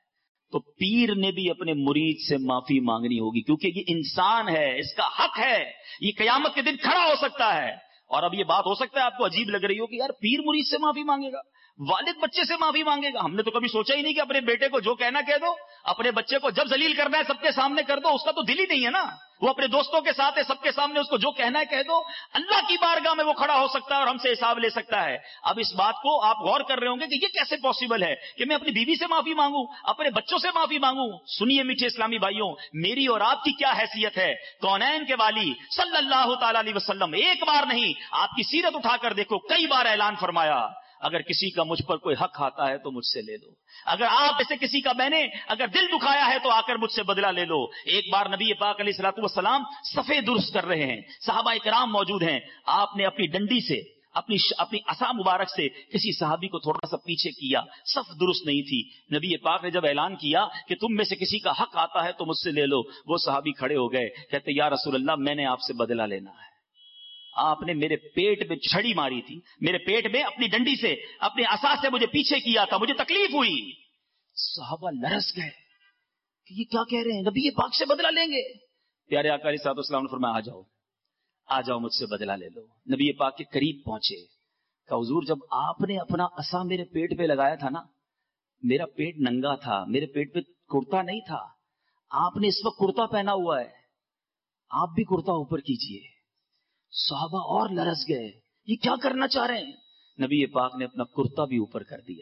تو پیر نے بھی اپنے مرید سے معافی مانگنی ہوگی، کیونکہ یہ انسان ہے، اس کا حق ہے، یہ قیامت کے دن کھڑا ہو سکتا ہے. اور اب یہ بات ہو سکتا ہے آپ کو عجیب لگ رہی ہو کہ یار پیر مرید سے معافی مانگے گا، والد بچے سے معافی مانگے گا. ہم نے تو کبھی سوچا ہی نہیں کہ اپنے بیٹے کو جو کہنا کہہ دو، اپنے بچے کو جب ذلیل کرنا ہے سب کے سامنے کر دو. اس کا تو دل ہی نہیں ہے نا، وہ اپنے دوستوں کے ساتھ ہے، سب کے سامنے اس کو جو کہنا ہے کہہ دو. اللہ کی بارگاہ میں وہ کھڑا ہو سکتا ہے اور ہم سے حساب لے سکتا ہے. اب اس بات کو آپ غور کر رہے ہوں گے کہ یہ کیسے پاسبل ہے کہ میں اپنی بیوی سے معافی مانگوں، اپنے بچوں سے معافی مانگوں. سنیے میٹھے اسلامی بھائیوں، میری اور آپ کی کیا حیثیت ہے. کونین کے والی صلی اللہ تعالی علیہ وسلم ایک بار نہیں، آپ کی سیرت اٹھا کر دیکھو، کئی بار اعلان فرمایا اگر کسی کا مجھ پر کوئی حق آتا ہے تو مجھ سے لے لو. اگر آپ ایسے کسی کا میں نے اگر دل دکھایا ہے تو آ کر مجھ سے بدلہ لے لو. ایک بار نبی پاک علیہ الصلوۃ والسلام صفے درست کر رہے ہیں، صحابہ کرام موجود ہیں. آپ نے اپنی ڈنڈی سے اپنی اپنی عصا مبارک سے کسی صحابی کو تھوڑا سا پیچھے کیا، صف درست نہیں تھی. نبی پاک نے جب اعلان کیا کہ تم میں سے کسی کا حق آتا ہے تو مجھ سے لے لو، وہ صحابی کھڑے ہو گئے، کہتے یا رسول اللہ میں نے آپ سے بدلہ لینا ہے. آپ نے میرے پیٹ میں چھڑی ماری تھی، میرے پیٹ میں اپنی ڈنڈی سے اپنے عصا سے مجھے پیچھے کیا تھا، مجھے تکلیف ہوئی. صحابہ لرز گئے کہ یہ کیا کہہ رہے ہیں، نبی پاک سے بدلہ لیں گے. پیارے آقا علیہ السلام نے فرمایا آ جاؤ آ جاؤ مجھ سے بدلہ لے لو. نبی پاک کے قریب پہنچے، کہ حضور جب آپ نے اپنا عصا میرے پیٹ پہ لگایا تھا نا، میرا پیٹ ننگا تھا، میرے پیٹ پہ کرتا نہیں تھا. آپ نے اس وقت کرتا پہنا ہوا ہے، آپ بھی کرتا اوپر کیجئے. صحابہ اور لرز گئے، یہ کیا کرنا چاہ رہے ہیں. نبی پاک نے اپنا کرتا بھی اوپر کر دیا.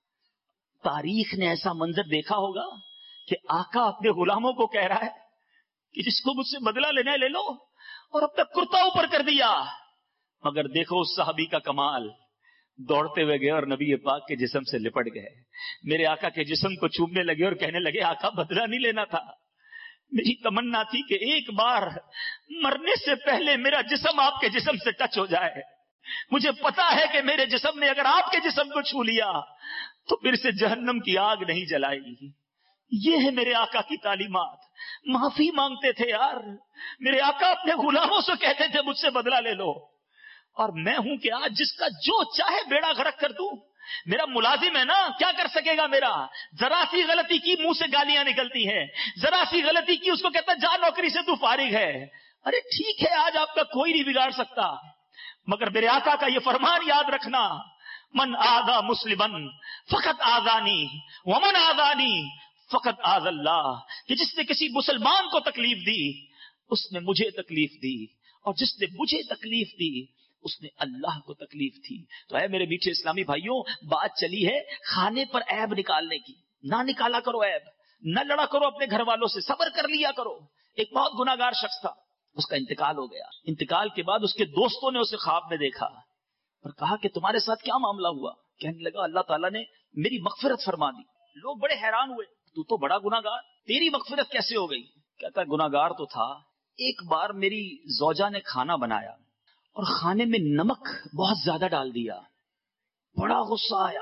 تاریخ نے ایسا منظر دیکھا ہوگا کہ آقا اپنے غلاموں کو کہہ رہا ہے کہ جس کو مجھ سے بدلہ لینا ہے لے لو، اور اپنا کرتا اوپر کر دیا. مگر دیکھو اس صحابی کا کمال، دوڑتے ہوئے گئے اور نبی پاک کے جسم سے لپٹ گئے، میرے آقا کے جسم کو چومنے لگے اور کہنے لگے آقا بدلہ نہیں لینا تھا، میری تمنا تھی کہ ایک بار مرنے سے پہلے میرا جسم آپ کے جسم سے ٹچ ہو جائے. مجھے پتا ہے کہ میرے جسم نے اگر آپ کے جسم کو چھو لیا تو پھر سے جہنم کی آگ نہیں جلائے گی. یہ ہے میرے آقا کی تعلیمات. معافی مانگتے تھے یار، میرے آقا اپنے غلاموں سے کہتے تھے مجھ سے بدلہ لے لو. اور میں ہوں کہ آج جس کا جو چاہے بیڑا غرق کر دوں. میرا ملازم ہے نا، کیا کر سکے گا. میرا ذرا سی غلطی کی منہ سے گالیاں نکلتی ہیں، ذرا سی غلطی کی اس کو کہتا جا نوکری سے تو فارغ ہے. ارے ٹھیک ہے آج آپ کا کوئی نہیں بگاڑ سکتا، مگر میرے آقا کا یہ فرمان یاد رکھنا، من آذا مسلمن فقط آذانی ومن آذانی فقط آذ اللہ، کہ جس نے کسی مسلمان کو تکلیف دی اس نے مجھے تکلیف دی، اور جس نے مجھے تکلیف دی اس نے اللہ کو تکلیف تھی. تو اے میرے میٹھے اسلامی بھائیوں، بات چلی ہے کھانے پر عیب نکالنے کی. نہ نکالا کرو عیب، نہ لڑا کرو اپنے گھر والوں سے، صبر کر لیا کرو. ایک بہت گناہگار شخص تھا، اس کا انتقال ہو گیا. انتقال کے بعد اس کے دوستوں نے اسے خواب میں دیکھا اور کہا کہ تمہارے ساتھ کیا معاملہ ہوا. کہنے لگا اللہ تعالیٰ نے میری مغفرت فرما دی. لوگ بڑے حیران ہوئے، تو تو بڑا گناہگار، تیری مغفرت کیسے ہو گئی. کہتا ہے گناہگار تو تھا. ایک بار میری زوجہ نے کھانا بنایا اور کھانے میں نمک بہت زیادہ ڈال دیا. بڑا غصہ آیا،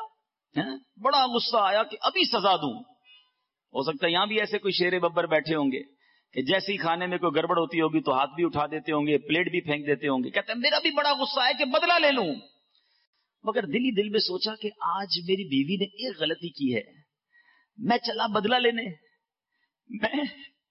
بڑا غصہ آیا کہ ابھی سزا دوں. ہو سکتا ہے یہاں بھی ایسے کوئی شیر ببر بیٹھے ہوں گے کہ جیسے ہی کھانے میں کوئی گڑبڑ ہوتی ہوگی تو ہاتھ بھی اٹھا دیتے ہوں گے، پلیٹ بھی پھینک دیتے ہوں گے. کہتے ہیں میرا بھی بڑا غصہ ہے کہ بدلہ لے لوں. مگر دل ہی دل میں سوچا کہ آج میری بیوی نے ایک غلطی کی ہے، میں چلا بدلہ لینے. میں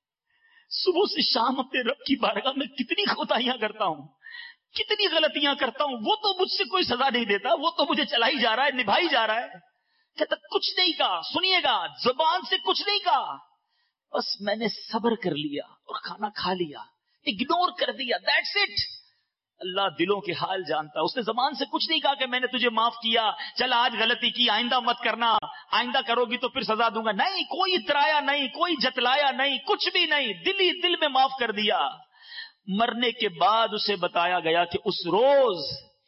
صبح سے شام اپنے رب کی بارگاہ میں کتنی کوتاہیاں کرتا ہوں، کتنی غلطیاں کرتا ہوں، وہ تو مجھ سے کوئی سزا نہیں دیتا، وہ تو مجھے چلا ہی جا رہا ہے، نبھائی جا رہا ہے. کہتا کچھ نہیں کہا، سنیے گا زبان سے کچھ نہیں کہا، بس میں نے صبر کر لیا اور کھانا کھا لیا، اگنور کر دیا. That's it. اللہ دلوں کے حال جانتا. اس نے زبان سے کچھ نہیں کہا کہ میں نے تجھے معاف کیا، چل آج غلطی کی آئندہ مت کرنا، آئندہ کرو گی تو پھر سزا دوں گا. نہیں، کوئی اترایا نہیں، کوئی جتلایا نہیں، کچھ بھی نہیں، دل ہی دل میں معاف کر دیا. مرنے کے بعد اسے بتایا گیا کہ اس روز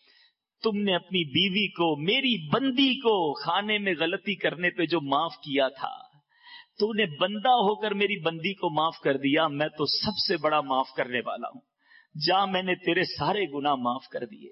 تم نے اپنی بیوی کو، میری بندی کو کھانے میں غلطی کرنے پہ جو معاف کیا تھا، تو نے بندہ ہو کر میری بندی کو معاف کر دیا. میں تو سب سے بڑا معاف کرنے والا ہوں، جا میں نے تیرے سارے گناہ معاف کر دیے.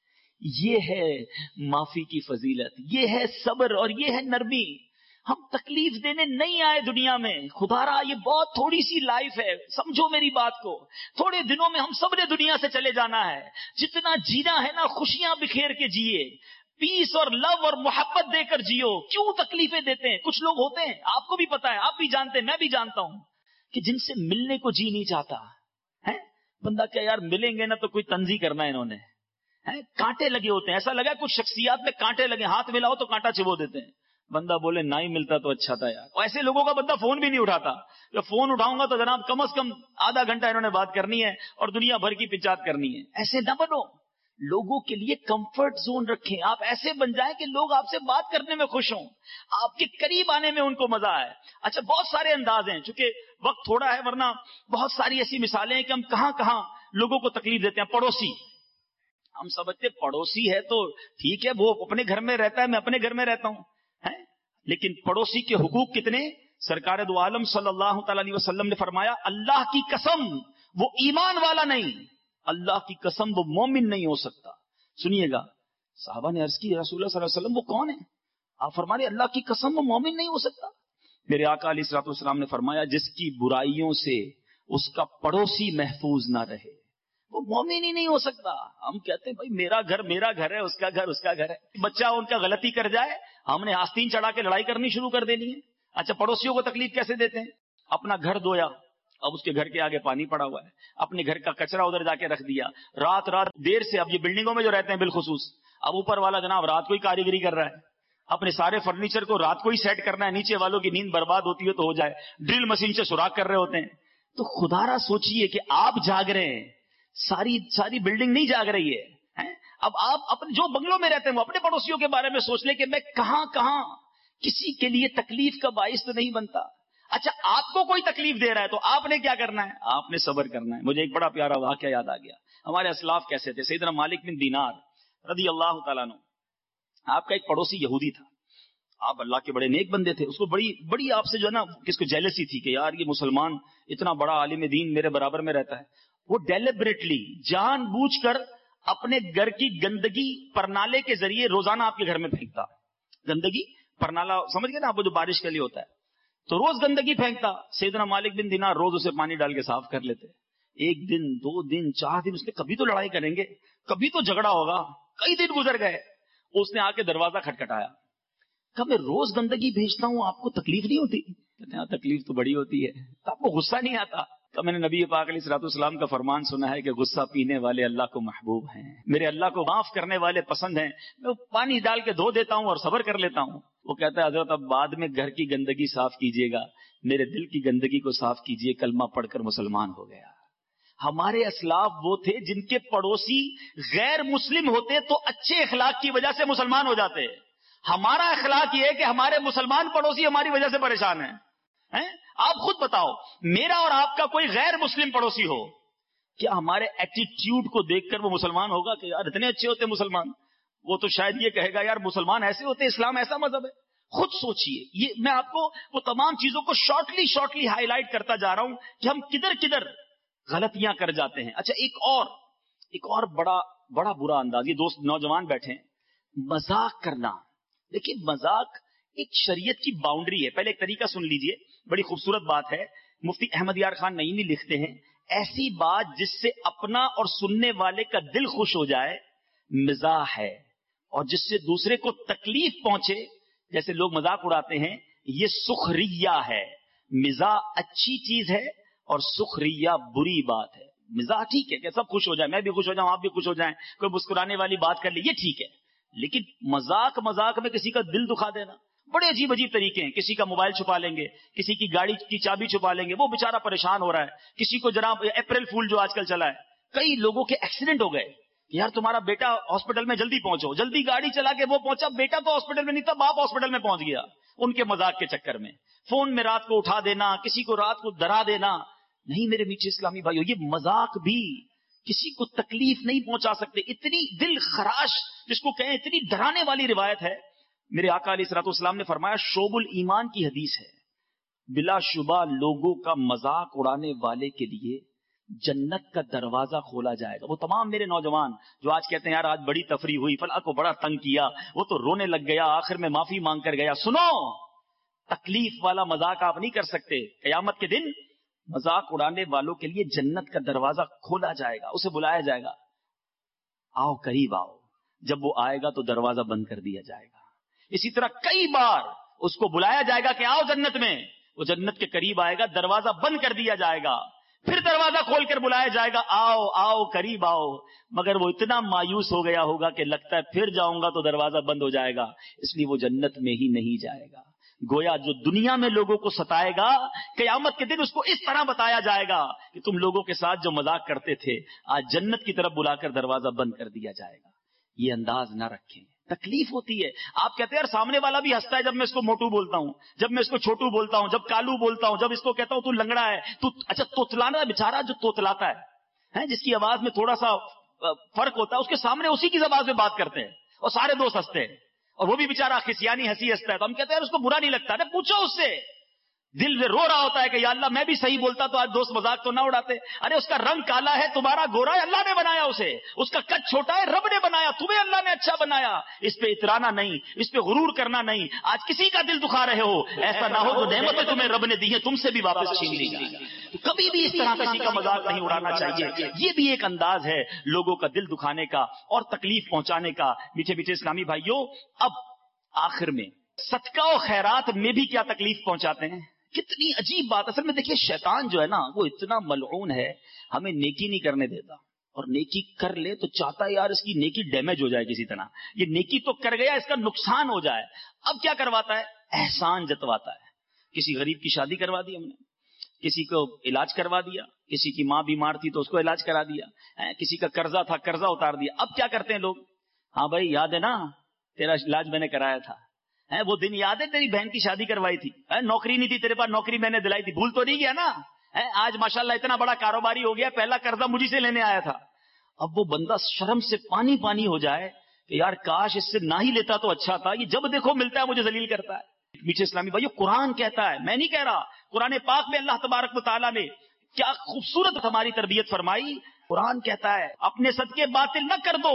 یہ ہے معافی کی فضیلت، یہ ہے صبر اور یہ ہے نرمی. ہم تکلیف دینے نہیں آئے دنیا میں. خدا را یہ بہت تھوڑی سی لائف ہے، سمجھو میری بات کو. تھوڑے دنوں میں ہم سب نے دنیا سے چلے جانا ہے. جتنا جینا ہے نا خوشیاں بکھیر کے جیے. پیس اور لو اور محبت دے کر جیو. کیوں تکلیفیں دیتے ہیں؟ کچھ لوگ ہوتے ہیں، آپ کو بھی پتا ہے، آپ بھی جانتے ہیں، میں بھی جانتا ہوں، کہ جن سے ملنے کو جی نہیں چاہتا ہے. بندہ کیا یار ملیں گے نا تو کوئی تنظیم کرنا ہے انہوں نے، کانٹے لگے ہوتے ہیں. ایسا لگا کچھ شخصیات میں کانٹے لگے، ہاتھ ملاؤ تو کانٹا چبو دیتے ہیں. بندہ بولے نہ ہی ملتا تو اچھا تھا یار. ایسے لوگوں کا بندہ فون بھی نہیں اٹھاتا. جب فون اٹھاؤں گا تو جناب کم از کم آدھا گھنٹہ انہوں نے بات کرنی ہے اور دنیا بھر کی پچات کرنی ہے. ایسے نہ بنو. لوگوں کے لیے کمفرٹ زون رکھیں. آپ ایسے بن جائیں کہ لوگ آپ سے بات کرنے میں خوش ہوں، آپ کے قریب آنے میں ان کو مزہ آئے. اچھا، بہت سارے انداز ہیں، چونکہ وقت تھوڑا ہے، ورنہ بہت ساری ایسی مثالیں ہیں کہ ہم کہاں کہاں لوگوں کو تکلیف دیتے ہیں. پڑوسی، ہم سمجھتے پڑوسی ہے تو ٹھیک ہے، وہ اپنے گھر میں رہتا ہے، میں اپنے گھر میں رہتا ہوں، لیکن پڑوسی کے حقوق کتنے؟ سرکار دو عالم صلی اللہ تعالی علیہ وسلم نے فرمایا اللہ کی قسم وہ ایمان والا نہیں، اللہ کی قسم وہ مومن نہیں ہو سکتا. سنیے گا، صحابہ نے عرض کی رسول اللہ صلی اللہ علیہ وسلم وہ کون ہے؟ آپ فرما رہے اللہ کی قسم وہ مومن نہیں ہو سکتا. میرے آقا علیہ الصلوۃ والسلام نے فرمایا جس کی برائیوں سے اس کا پڑوسی محفوظ نہ رہے وہ مومن ہی نہیں ہو سکتا. ہم کہتے ہیں بھائی میرا گھر میرا گھر ہے، اس کا گھر اس کا گھر ہے. بچہ ان کا غلطی کر جائے ہم نے آستین چڑھا کے لڑائی کرنی شروع کر دینی ہے. اچھا، پڑوسیوں کو تکلیف کیسے دیتے ہیں؟ اپنا گھر دھویا، اب اس کے گھر کے آگے پانی پڑا ہوا ہے، اپنے گھر کا کچرا ادھر جا کے رکھ دیا، رات رات دیر سے، اب یہ بلڈنگوں میں جو رہتے ہیں بالخصوص، اب اوپر والا جناب رات کو ہی کاریگری کر رہا ہے، اپنے سارے فرنیچر کو رات کو ہی سیٹ کرنا ہے، نیچے والوں کی نیند برباد ہوتی ہے تو ہو جائے، ڈرل مشین سے سوراخ کر رہے ہوتے ہیں. تو خدا را سوچئے کہ آپ جاگ رہے ہیں، ساری ساری بلڈنگ نہیں جاگ رہی ہے. اب آپ اپنے جو بنگلوں میں رہتے ہیں وہ اپنے پڑوسیوں کے بارے میں سوچ لیں کہ میں کہاں کہاں کسی کے لیے تکلیف کا باعث تو نہیں بنتا. اچھا، آپ کو کوئی تکلیف دے رہا ہے تو آپ نے کیا کرنا ہے؟ آپ نے صبر کرنا ہے. مجھے ایک بڑا پیارا واقعہ یاد آ گیا. ہمارے اسلاف کیسے تھے؟ سیدنا مالک بن دینار رضی اللہ تعالیٰ عنہ، آپ کا ایک پڑوسی یہودی تھا. آپ اللہ کے بڑے نیک بندے تھے، اس کو بڑی بڑی آپ سے جو ہے نا کس کو جیلسی تھی کہ یار یہ مسلمان اتنا بڑا عالم دین میرے برابر میں رہتا ہے. وہ ڈیلیبریٹلی جان بوجھ کر اپنے گھر کی گندگی پرنالے کے ذریعے روزانہ آپ کے گھر میں پھینکتا. گندگی پرنالا سمجھ گئے نا آپ، جو بارش کے لیے ہوتا ہے، تو روز گندگی پھینکتا. سیدنا مالک بن دینار روز اسے پانی ڈال کے صاف کر لیتے. ایک دن، دو دن، چار دن، اس نے کبھی تو لڑائی کریں گے، کبھی تو جھگڑا ہوگا. کئی دن گزر گئے، اس نے آ کے دروازہ کھٹکھٹایا، کہا میں روز گندگی بھیجتا ہوں، آپ کو تکلیف نہیں ہوتی؟ کہتے ہیں تکلیف تو بڑی ہوتی ہے. آپ کو غصہ نہیں آتا؟ کہ میں نے نبی پاک علیہ الصلوۃ والسلام کا فرمان سنا ہے کہ غصہ پینے والے اللہ کو محبوب ہیں، میرے اللہ کو معاف کرنے والے پسند ہیں. میں پانی ڈال کے دھو دیتا ہوں اور صبر کر لیتا ہوں. وہ کہتا ہے حضرت اب بعد میں گھر کی گندگی صاف کیجیے گا، میرے دل کی گندگی کو صاف کیجیے، کلمہ پڑھ کر مسلمان ہو گیا. ہمارے اسلاف وہ تھے جن کے پڑوسی غیر مسلم ہوتے تو اچھے اخلاق کی وجہ سے مسلمان ہو جاتے. ہمارا اخلاق یہ ہے کہ ہمارے مسلمان پڑوسی ہماری وجہ سے پریشان ہیں. آپ خود بتاؤ، میرا اور آپ کا کوئی غیر مسلم پڑوسی ہو، کیا ہمارے ایٹیٹیوڈ کو دیکھ کر وہ مسلمان ہوگا کہ یار اتنے اچھے ہوتے مسلمان؟ وہ تو شاید یہ کہے گا یار مسلمان ایسے ہوتے، اسلام ایسا مذہب ہے. خود سوچئے. یہ میں آپ کو وہ تمام چیزوں کو شارٹلی شارٹلی ہائی لائٹ کرتا جا رہا ہوں کہ ہم کدھر کدھر غلطیاں کر جاتے ہیں. اچھا، ایک اور ایک اور بڑا بڑا برا انداز، یہ دوست نوجوان بیٹھے ہیں، مذاق کرنا. دیکھیے مذاق ایک شریعت کی باؤنڈری ہے. پہلے ایک طریقہ سن لیجئے، بڑی خوبصورت بات ہے. مفتی احمد یار خان نعیمی لکھتے ہیں ایسی بات جس سے اپنا اور سننے والے کا دل خوش ہو جائے مزاح ہے، اور جس سے دوسرے کو تکلیف پہنچے، جیسے لوگ مذاق اڑاتے ہیں، یہ سخریہ ہے. مزاح اچھی چیز ہے اور سخریہ بری بات ہے. مزاح ٹھیک ہے کہ سب خوش ہو جائیں، میں بھی خوش ہو جاؤں، آپ بھی خوش ہو جائیں، کوئی مسکرانے والی بات کر لی، یہ ٹھیک ہے. لیکن مذاق مذاق میں کسی کا دل دکھا دینا، بڑے عجیب عجیب طریقے ہیں. کسی کا موبائل چھپا لیں گے، کسی کی گاڑی کی چابی چھپا لیں گے، وہ بیچارہ پریشان ہو رہا ہے. کسی کو جناب اپریل فول جو آج کل چلا ہے، کئی لوگوں کے ایکسیڈنٹ ہو گئے، یار تمہارا بیٹا ہاسپٹل میں جلدی پہنچو، جلدی گاڑی چلا کے وہ پہنچا، بیٹا تو ہاسپٹل میں نہیں تھا، باپ ہاسپٹل میں پہنچ گیا. ان کے مذاق کے چکر میں فون میں رات کو اٹھا دینا، کسی کو رات کو ڈرا دینا. نہیں میرے میٹھے اسلامی بھائیو، یہ مذاق بھی کسی کو تکلیف نہیں پہنچا سکتے. اتنی دل خراش جس کو کہیں اتنی ڈرانے والی روایت ہے. میرے آقا علیہ الصلوۃ والسلام نے فرمایا، شعب الایمان کی حدیث ہے، بلا شبہ لوگوں کا مذاق اڑانے والے کے لیے جنت کا دروازہ کھولا جائے گا. وہ تمام میرے نوجوان جو آج کہتے ہیں یار آج بڑی تفریح ہوئی، فلاں کو بڑا تنگ کیا، وہ تو رونے لگ گیا، آخر میں معافی مانگ کر گیا. سنو، تکلیف والا مذاق آپ نہیں کر سکتے. قیامت کے دن مذاق اڑانے والوں کے لیے جنت کا دروازہ کھولا جائے گا، اسے بلایا جائے گا، آؤ قریب آؤ، جب وہ آئے گا تو دروازہ بند کر دیا جائے گا. اسی طرح کئی بار اس کو بلایا جائے گا کہ آؤ جنت میں، وہ جنت کے قریب آئے گا، دروازہ بند کر دیا جائے گا، پھر دروازہ کھول کر بلایا جائے گا آؤ آؤ قریب آؤ، مگر وہ اتنا مایوس ہو گیا ہوگا کہ لگتا ہے پھر جاؤں گا تو دروازہ بند ہو جائے گا، اس لیے وہ جنت میں ہی نہیں جائے گا. گویا جو دنیا میں لوگوں کو ستائے گا، قیامت کے دن اس کو اس طرح بتایا جائے گا کہ تم لوگوں کے ساتھ جو مذاق کرتے تھے آج جنت کی طرف بلا کر دروازہ بند کر دیا جائے گا. یہ انداز نہ رکھیں، تکلیف ہوتی ہے. آپ کہتے ہیں یار سامنے والا بھی ہنستا ہے جب میں اس کو موٹو بولتا ہوں، جب میں اس کو چھوٹو بولتا ہوں، جب کالو بولتا ہوں، جب اس کو کہتا ہوں تو لنگڑا ہے تو اچھا توتلانا بیچارہ جو توتلاتا ہے جس کی آواز میں تھوڑا سا فرق ہوتا ہے، اس کے سامنے اسی کی زبان میں بات کرتے ہیں اور سارے دوست ہنستے ہیں، اور وہ بھی بیچارہ خسیانی ہنسی ہنستا ہے، تو ہم کہتے ہیں اس کو برا نہیں لگتا. پوچھو اس سے، دل میں رو رہا ہوتا ہے کہ یا اللہ میں بھی صحیح بولتا تو آج دوست مذاق تو نہ اڑاتے. ارے اس کا رنگ کالا ہے، تمہارا گورا ہے، اللہ نے بنایا اسے. اس کا قد چھوٹا ہے، رب نے بنایا، تمہیں اللہ نے اچھا بنایا. اس پہ اترانا نہیں، اس پہ غرور کرنا نہیں. آج کسی کا دل دکھا رہے ہو، ایسا نہ ہو جو نعمتیں تمہیں رب نے دی ہیں تم سے بھی واپس چھین لی جائیں. کبھی بھی اس طرح کسی کا مذاق نہیں اڑانا چاہیے. یہ بھی ایک انداز ہے لوگوں کا دل دکھانے کا اور تکلیف پہنچانے کا. میٹھے میٹھے اسلامی بھائیوں، اب آخر میں صدقہ و خیرات میں بھی کیا تکلیف پہنچاتے ہیں. کتنی عجیب بات. اصل میں دیکھیے شیطان جو ہے نا وہ اتنا ملعون ہے، ہمیں نیکی نہیں کرنے دیتا، اور نیکی کر لے تو چاہتا ہے یار اس کی نیکی ڈیمیج ہو جائے کسی طرح. یہ نیکی تو کر گیا، اس کا نقصان ہو جائے. اب کیا کرواتا ہے؟ احسان جتواتا ہے. کسی غریب کی شادی کروا دی ہم نے، کسی کو علاج کروا دیا، کسی کی ماں بیمار تھی تو اس کو علاج کرا دیا، کسی کا قرضہ تھا قرضہ اتار دیا. اب کیا کرتے ہیں لوگ؟ ہاں بھائی یاد ہے نا تیرا علاج میں نے کرایا تھا، وہ دن یاد ہے تیری بہن کی شادی کروائی تھی، نوکری نہیں تھی تیرے پاس، نوکری میں نے دلائی تھی، بھول تو نہیں گیا نا؟ آج ماشاءاللہ اتنا بڑا کاروباری ہو گیا، پہلا قرضہ مجھے سے لینے آیا تھا. اب وہ بندہ شرم سے پانی پانی ہو جائے کہ یار کاش اس سے نہ ہی لیتا تو اچھا تھا، یہ جب دیکھو ملتا ہے مجھے ذلیل کرتا ہے. میٹھے اسلامی بھائیو، قرآن کہتا ہے، میں نہیں کہہ رہا، قرآن پاک میں اللہ تبارک و تعالیٰ نے کیا خوبصورت ہماری تربیت فرمائی. قرآن کہتا ہے اپنے صدقے باطل نہ کر دو،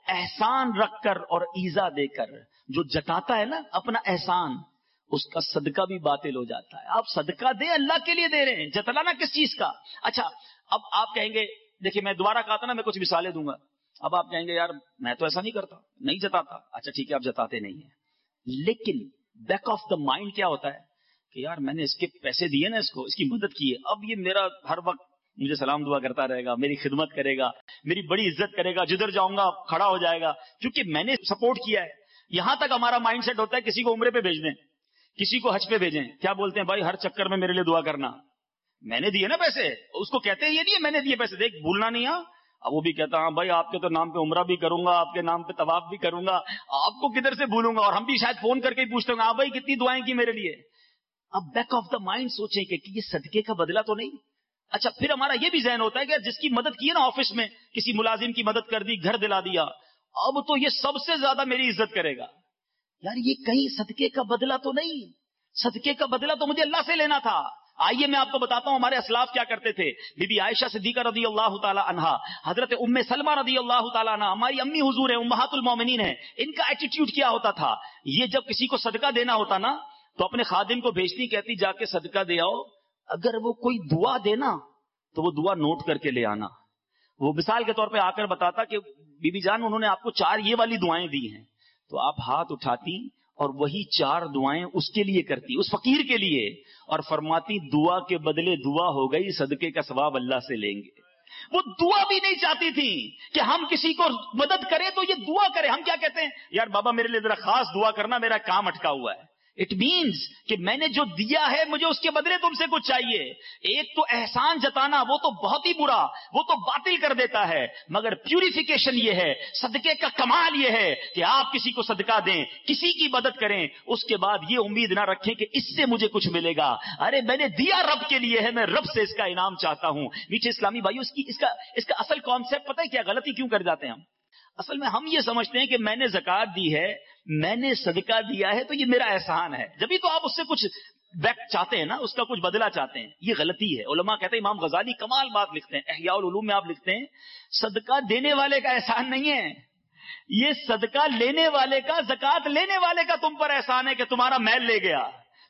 احسان رکھ کر اور ایذا دے کر. جو جتاتا ہے نا اپنا احسان، اس کا صدقہ بھی باطل ہو جاتا ہے. آپ صدقہ دیں، اللہ کے لیے دے رہے ہیں، جتلانا کس چیز کا. اچھا اب آپ کہیں گے، دیکھیں میں دوبارہ کہا تھا نا میں کچھ مثالیں دوں گا. اب آپ کہیں گے یار میں تو ایسا نہیں کرتا، نہیں جتاتا. اچھا ٹھیک ہے آپ جتاتے نہیں ہیں، لیکن بیک آف دا مائنڈ کیا ہوتا ہے کہ یار میں نے اس کے پیسے دیے نا، اس کو اس کی مدد کی ہے، اب یہ میرا ہر وقت مجھے سلام دعا کرتا رہے گا، میری خدمت کرے گا، میری بڑی عزت کرے گا، جدھر جاؤں گا کھڑا ہو جائے گا کیونکہ میں نے سپورٹ کیا ہے. یہاں تک ہمارا مائنڈ سیٹ ہوتا ہے کسی کو عمرے پہ بھیج دیں، کسی کو حج پہ بھیجیں، کیا بولتے ہیں بھائی ہر چکر میں میرے لیے دعا کرنا، میں نے دیے نا پیسے. اس کو کہتے ہیں یہ نہیں ہے میں نے دیے پیسے، دیکھ بھولنا نہیں. ہاں اب وہ بھی کہتا ہاں بھائی آپ کے تو نام پہ عمرہ بھی کروں گا، آپ کے نام پہ طواف بھی کروں گا، آپ کو کدھر سے بھولوں گا. اور ہم بھی شاید فون کر کے ہی پوچھتے ہوں گے ہاں بھائی کتنی دعائیں کی میرے لیے. اب بیک آف دا مائنڈ سوچیں کہ یہ صدقے کا بدلہ تو نہیں. اچھا پھر ہمارا یہ بھی ذہن ہوتا ہے کہ جس کی مدد کی ہے نا آفس میں، کسی ملازم کی مدد کر دی، گھر دلا دیا، اب تو یہ سب سے زیادہ میری عزت کرے گا. یار یہ کہیں صدقے کا بدلہ تو نہیں، صدقے کا بدلہ تو مجھے اللہ سے لینا تھا. آئیے میں آپ کو بتاتا ہوں ہمارے اسلاف کیا کرتے تھے. بی بی عائشہ صدیقہ رضی اللہ تعالی عنہا، حضرت ام سلمہ رضی اللہ تعالی عنہا ہماری امی حضور ہیں، امہات المومنین ہیں. ان کا ایٹیٹیوڈ کیا ہوتا تھا؟ یہ جب کسی کو صدقہ دینا ہوتا نا تو اپنے خادم کو بھیجتی، کہتی جا کے صدقہ دے آؤ، اگر وہ کوئی دعا دینا تو وہ دعا نوٹ کر کے لے آنا. وہ مثال کے طور پہ آ کر بتاتا کہ بی بی جان انہوں نے آپ کو چار یہ والی دعائیں دی ہیں، تو آپ ہاتھ اٹھاتی اور وہی چار دعائیں اس کے لیے کرتی، اس فقیر کے لیے، اور فرماتی دعا کے بدلے دعا ہو گئی، صدقے کا ثواب اللہ سے لیں گے. وہ دعا بھی نہیں چاہتی تھی کہ ہم کسی کو مدد کریں تو یہ دعا کرے. ہم کیا کہتے ہیں یار بابا میرے لیے ذرا خاص دعا کرنا، میرا کام اٹکا ہوا ہے. اٹ مینس کہ میں نے جو دیا ہے مجھے اس کے بدلے تم سے کچھ چاہیے. ایک تو احسان جتانا وہ تو بہت ہی برا، وہ تو باطل کر دیتا ہے، مگر پیوریفیکیشن یہ ہے، صدقے کا کمال یہ ہے کہ آپ کسی کو صدقہ دیں، کسی کی مدد کریں، اس کے بعد یہ امید نہ رکھیں کہ اس سے مجھے کچھ ملے گا. ارے میں نے دیا رب کے لیے ہے، میں رب سے اس کا انعام چاہتا ہوں. میٹھے اسلامی بھائی اس کی اس کا اس کا اصل کانسیپٹ پتہ ہے کیا؟ غلطی کیوں کر جاتے ہیں ہم؟ اصل میں ہم یہ سمجھتے ہیں کہ میں نے زکات دی ہے، میں نے صدقہ دیا ہے تو یہ میرا احسان ہے، جبھی تو آپ اس سے کچھ بیک چاہتے ہیں نا، اس کا کچھ بدلہ چاہتے ہیں. یہ غلطی ہے. علماء کہتے ہیں، امام غزالی کمال بات لکھتے ہیں احیاء العلوم میں، آپ لکھتے ہیں صدقہ دینے والے کا احسان نہیں ہے، یہ صدقہ لینے والے کا، زکات لینے والے کا تم پر احسان ہے کہ تمہارا میل لے گیا،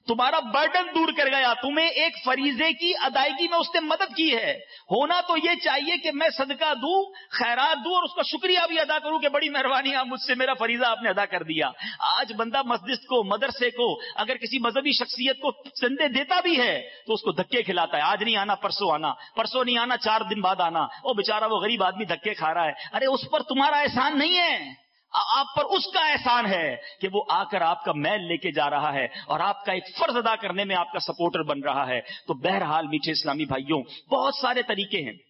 تمہارا برڈن دور کر گیا, تمہیں ایک فریضے کی ادائیگی میں اس نے مدد کی ہے. ہونا تو یہ چاہیے کہ میں صدقہ دوں, خیرات دوں اور اس کا شکریہ بھی ادا کروں کہ بڑی مہربانی آپ مجھ سے میرا فریضہ آپ نے ادا کر دیا. آج بندہ مسجد کو, مدرسے کو, اگر کسی مذہبی شخصیت کو چندے دیتا بھی ہے تو اس کو دھکے کھلاتا ہے, آج نہیں آنا پرسوں آنا, پرسوں نہیں آنا چار دن بعد آنا. وہ بیچارہ وہ غریب آدمی دھکے کھا رہا ہے. ارے اس پر تمہارا احسان نہیں ہے, آپ پر اس کا احسان ہے کہ وہ آ کر آپ کا میل لے کے جا رہا ہے اور آپ کا ایک فرض ادا کرنے میں آپ کا سپورٹر بن رہا ہے. تو بہرحال میٹھے اسلامی بھائیوں, بہت سارے طریقے ہیں.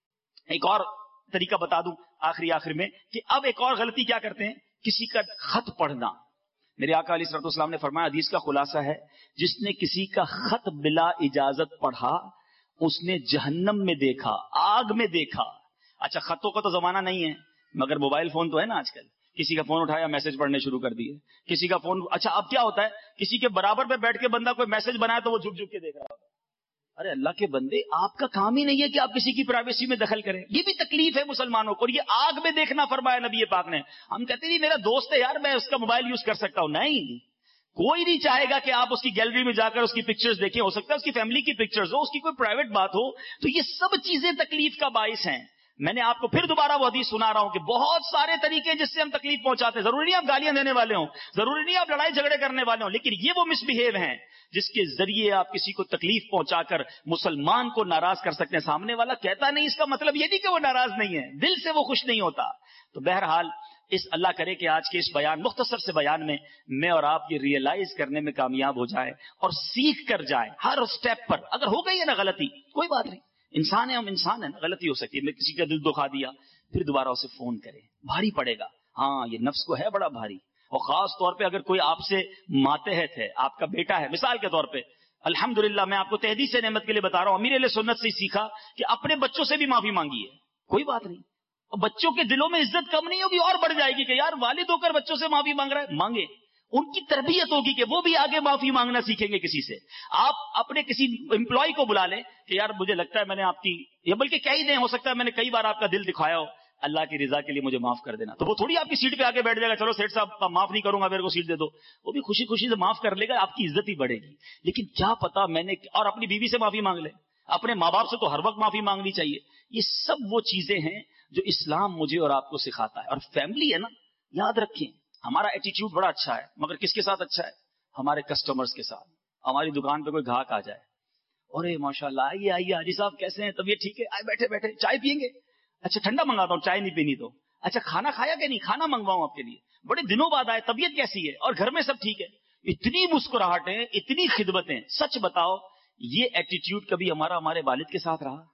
ایک اور طریقہ بتا دوں آخری آخر میں کہ اب ایک اور غلطی کیا کرتے ہیں, کسی کا خط پڑھنا. میرے آقا علیہ الصلوۃ والسلام نے فرمایا, حدیث کا خلاصہ ہے, جس نے کسی کا خط بلا اجازت پڑھا اس نے جہنم میں دیکھا, آگ میں دیکھا. اچھا خطوں کا تو زمانہ نہیں ہے, مگر موبائل فون تو ہے نا. آج کل کسی کا فون اٹھایا میسج پڑھنے شروع کر دیے, کسی کا فون. اچھا اب کیا ہوتا ہے, کسی کے برابر پہ بیٹھ کے بندہ کوئی میسج بنایا تو وہ جھک جھک کے دیکھ رہا ہوتا ہے. ارے اللہ کے بندے, آپ کا کام ہی نہیں ہے کہ آپ کسی کی پرائیویسی میں دخل کریں. یہ بھی تکلیف ہے مسلمانوں کو, اور یہ آگ میں دیکھنا فرمایا نبی پاک نے. ہم کہتے ہیں میرا دوست ہے یار, میں اس کا موبائل یوز کر سکتا ہوں. نہیں, کوئی نہیں چاہے گا کہ آپ اس کی گیلری میں جا کر اس کی پکچرز دیکھیں. ہو سکتا ہے اس کی فیملی کی پکچرز ہو, اس کی کوئی پرائیویٹ بات ہو. تو یہ سب چیزیں تکلیف کا باعث ہیں. میں نے آپ کو پھر دوبارہ وہ حدیث سنا رہا ہوں کہ بہت سارے طریقے جس سے ہم تکلیف پہنچاتے ہیں. ضروری نہیں آپ گالیاں دینے والے ہوں, ضروری نہیں آپ لڑائی جھگڑے کرنے والے ہوں, لیکن یہ وہ مس بہیو ہیں جس کے ذریعے آپ کسی کو تکلیف پہنچا کر مسلمان کو ناراض کر سکتے ہیں. سامنے والا کہتا نہیں, اس کا مطلب یہ نہیں کہ وہ ناراض نہیں ہے, دل سے وہ خوش نہیں ہوتا. تو بہرحال اس اللہ کرے کہ آج کے اس بیان, مختصر سے بیان میں میں اور آپ یہ ریئلائز کرنے میں کامیاب ہو جائیں اور سیکھ کر جائیں ہر اسٹیپ پر. اگر ہو گئی ہے نا غلطی, کوئی بات نہیں, انسان ہے, ہم انسان ہیں نا, غلطی ہو سکتی ہے. میں کسی کا دل دکھا دیا, پھر دوبارہ اسے فون کرے, بھاری پڑے گا. ہاں یہ نفس کو ہے بڑا بھاری, اور خاص طور پہ اگر کوئی آپ سے ماتحت ہے, آپ کا بیٹا ہے مثال کے طور پہ. الحمدللہ میں آپ کو تحدید سے نعمت کے لیے بتا رہا ہوں, امیر اہل سنت سے سیکھا کہ اپنے بچوں سے بھی معافی مانگی ہے, کوئی بات نہیں. اور بچوں کے دلوں میں عزت کم نہیں ہوگی, اور بڑھ جائے گی کہ یار والد ہو کر بچوں سے معافی مانگ رہا ہے, مانگے. ان کی تربیت ہوگی کہ وہ بھی آگے معافی مانگنا سیکھیں گے کسی سے. آپ اپنے کسی امپلائی کو بلا لیں کہ یار مجھے لگتا ہے میں نے آپ کی, یا بلکہ کہہ ہی دیں, ہو سکتا ہے میں نے کئی بار آپ کا دل دکھایا ہو, اللہ کی رضا کے لیے مجھے معاف کر دینا. تو وہ تھوڑی آپ کی سیٹ پہ آگے بیٹھ جائے گا, چلو سیٹ صاحب معاف نہیں کروں گا, میرے کو سیٹ دے دو. وہ بھی خوشی خوشی سے معاف کر لے گا, آپ کی عزت ہی بڑھے گی. لیکن کیا پتا میں نے, اور اپنی بیوی سے معافی مانگ لے, اپنے ماں باپ سے تو ہر وقت معافی مانگنی چاہیے. یہ سب وہ چیزیں ہیں جو اسلام مجھے اور آپ کو سکھاتا ہے. اور فیملی ہے نا, یاد رکھیں ہمارا ایٹیٹیوڈ بڑا اچھا ہے, مگر کس کے ساتھ اچھا ہے, ہمارے کسٹمرز کے ساتھ. ہماری دکان پہ کوئی گاہک آ جائے, ارے ماشاء اللہ آئیے آئیے حاجی صاحب کیسے ہیں, طبیعت ٹھیک ہے, آئے بیٹھے بیٹھے چائے پئیں گے, اچھا ٹھنڈا منگاتا ہوں, چائے نہیں پینی تو, اچھا کھانا کھایا کہ نہیں, کھانا منگواؤں آپ کے لیے, بڑے دنوں بعد آئے, طبیعت کیسی ہے, اور گھر میں سب ٹھیک ہے. اتنی مسکراہٹیں, اتنی خدمتیں. سچ بتاؤ یہ ایٹیٹیوڈ کبھی ہمارا ہمارے والد کے ساتھ رہا؟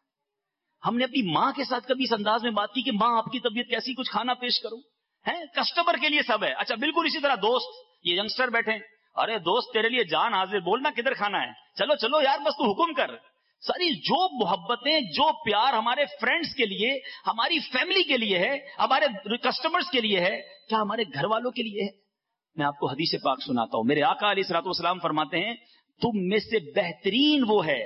ہم نے اپنی ماں کے ساتھ کبھی اس انداز میں بات کی کہ ماں آپ کی طبیعت کیسی, کچھ کھانا پیش کروں؟ ہے کسٹمر کے لیے سب ہے. اچھا بالکل اسی طرح دوست, یہ ینگسٹر بیٹھے, ارے دوست تیرے لیے جان حاضر, بولنا کدھر کھانا ہے, چلو چلو یار بس تو حکم کر. ساری جو محبتیں, جو پیار ہمارے فرینڈز کے لیے, ہماری فیملی کے لیے ہے, ہمارے کسٹمرز کے لیے ہے, کیا ہمارے گھر والوں کے لیے ہے؟ میں آپ کو حدیث پاک سناتا ہوں. میرے آقا علیہ الصلوۃ والسلام فرماتے ہیں, تم میں سے بہترین وہ ہے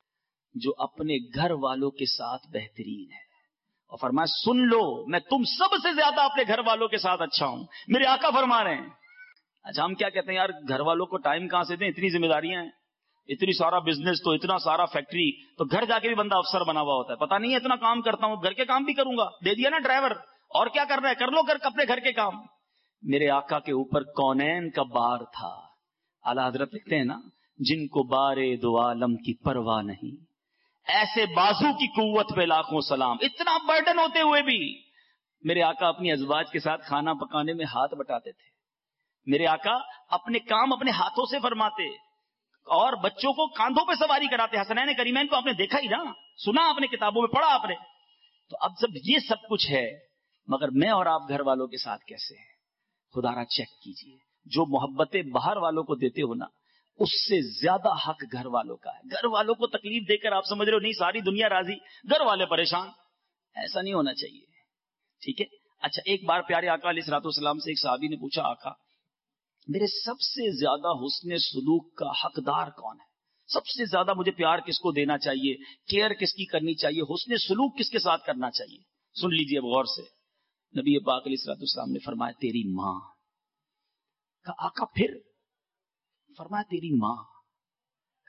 جو اپنے گھر والوں کے ساتھ بہترین ہے. اور فرمایا سن لو, میں تم سب سے زیادہ اپنے گھر والوں کے ساتھ اچھا ہوں. میرے آقا فرما رہے ہیں. اچھا ہم کیا کہتے ہیں, یار گھر والوں کو ٹائم کہاں سے دیں, اتنی ذمہ داریاں ہیں, اتنی سارا بزنس, تو اتنا سارا فیکٹری, تو گھر جا کے بھی بندہ افسر بنا ہوا ہوتا ہے, پتا نہیں ہے اتنا کام کرتا ہوں, گھر کے کام بھی کروں گا, دے دیا نا ڈرائیور, اور کیا کر رہا ہے, کر لو گھر اپنے گھر کے کام. میرے آقا کے اوپر کونین کا بار تھا. اعلیٰ حضرت لکھتے ہیں نا, جن کو بارے دو عالم کی پرواہ نہیں, ایسے بازو کی قوت پہ لاکھوں سلام. اتنا برڈن ہوتے ہوئے بھی میرے آقا اپنی ازواج کے ساتھ کھانا پکانے میں ہاتھ بٹاتے تھے. میرے آقا اپنے کام اپنے ہاتھوں سے فرماتے, اور بچوں کو کاندھوں پہ سواری کراتے. حسنین کریمین کو آپ نے دیکھا ہی نا, سنا آپ نے, کتابوں میں پڑھا آپ نے. تو اب جب یہ سب کچھ ہے, مگر میں اور آپ گھر والوں کے ساتھ کیسے ہیں؟ خدا را چیک کیجئے. جو محبتیں باہر والوں کو دیتے ہو نا, اس سے زیادہ حق گھر والوں کا ہے. گھر والوں کو تکلیف دے کر آپ سمجھ رہے ہو نہیں ساری دنیا راضی, گھر والے پریشان, ایسا نہیں ہونا چاہیے. ٹھیک ہے. اچھا ایک بار پیارے آقا علیہ الصلوۃ والسلام سے ایک صحابی نے پوچھا, آقا میرے سب سے زیادہ حسن سلوک کا حقدار کون ہے, سب سے زیادہ مجھے پیار کس کو دینا چاہیے, کیئر کس کی کرنی چاہیے, حسن سلوک کس کے ساتھ کرنا چاہیے؟ سن لیجئے اب غور سے. نبی پاک علیہ الصلوۃ والسلام نے فرمایا تیری ماں. کہا آقا پھر؟ فرمایا تیری ماں.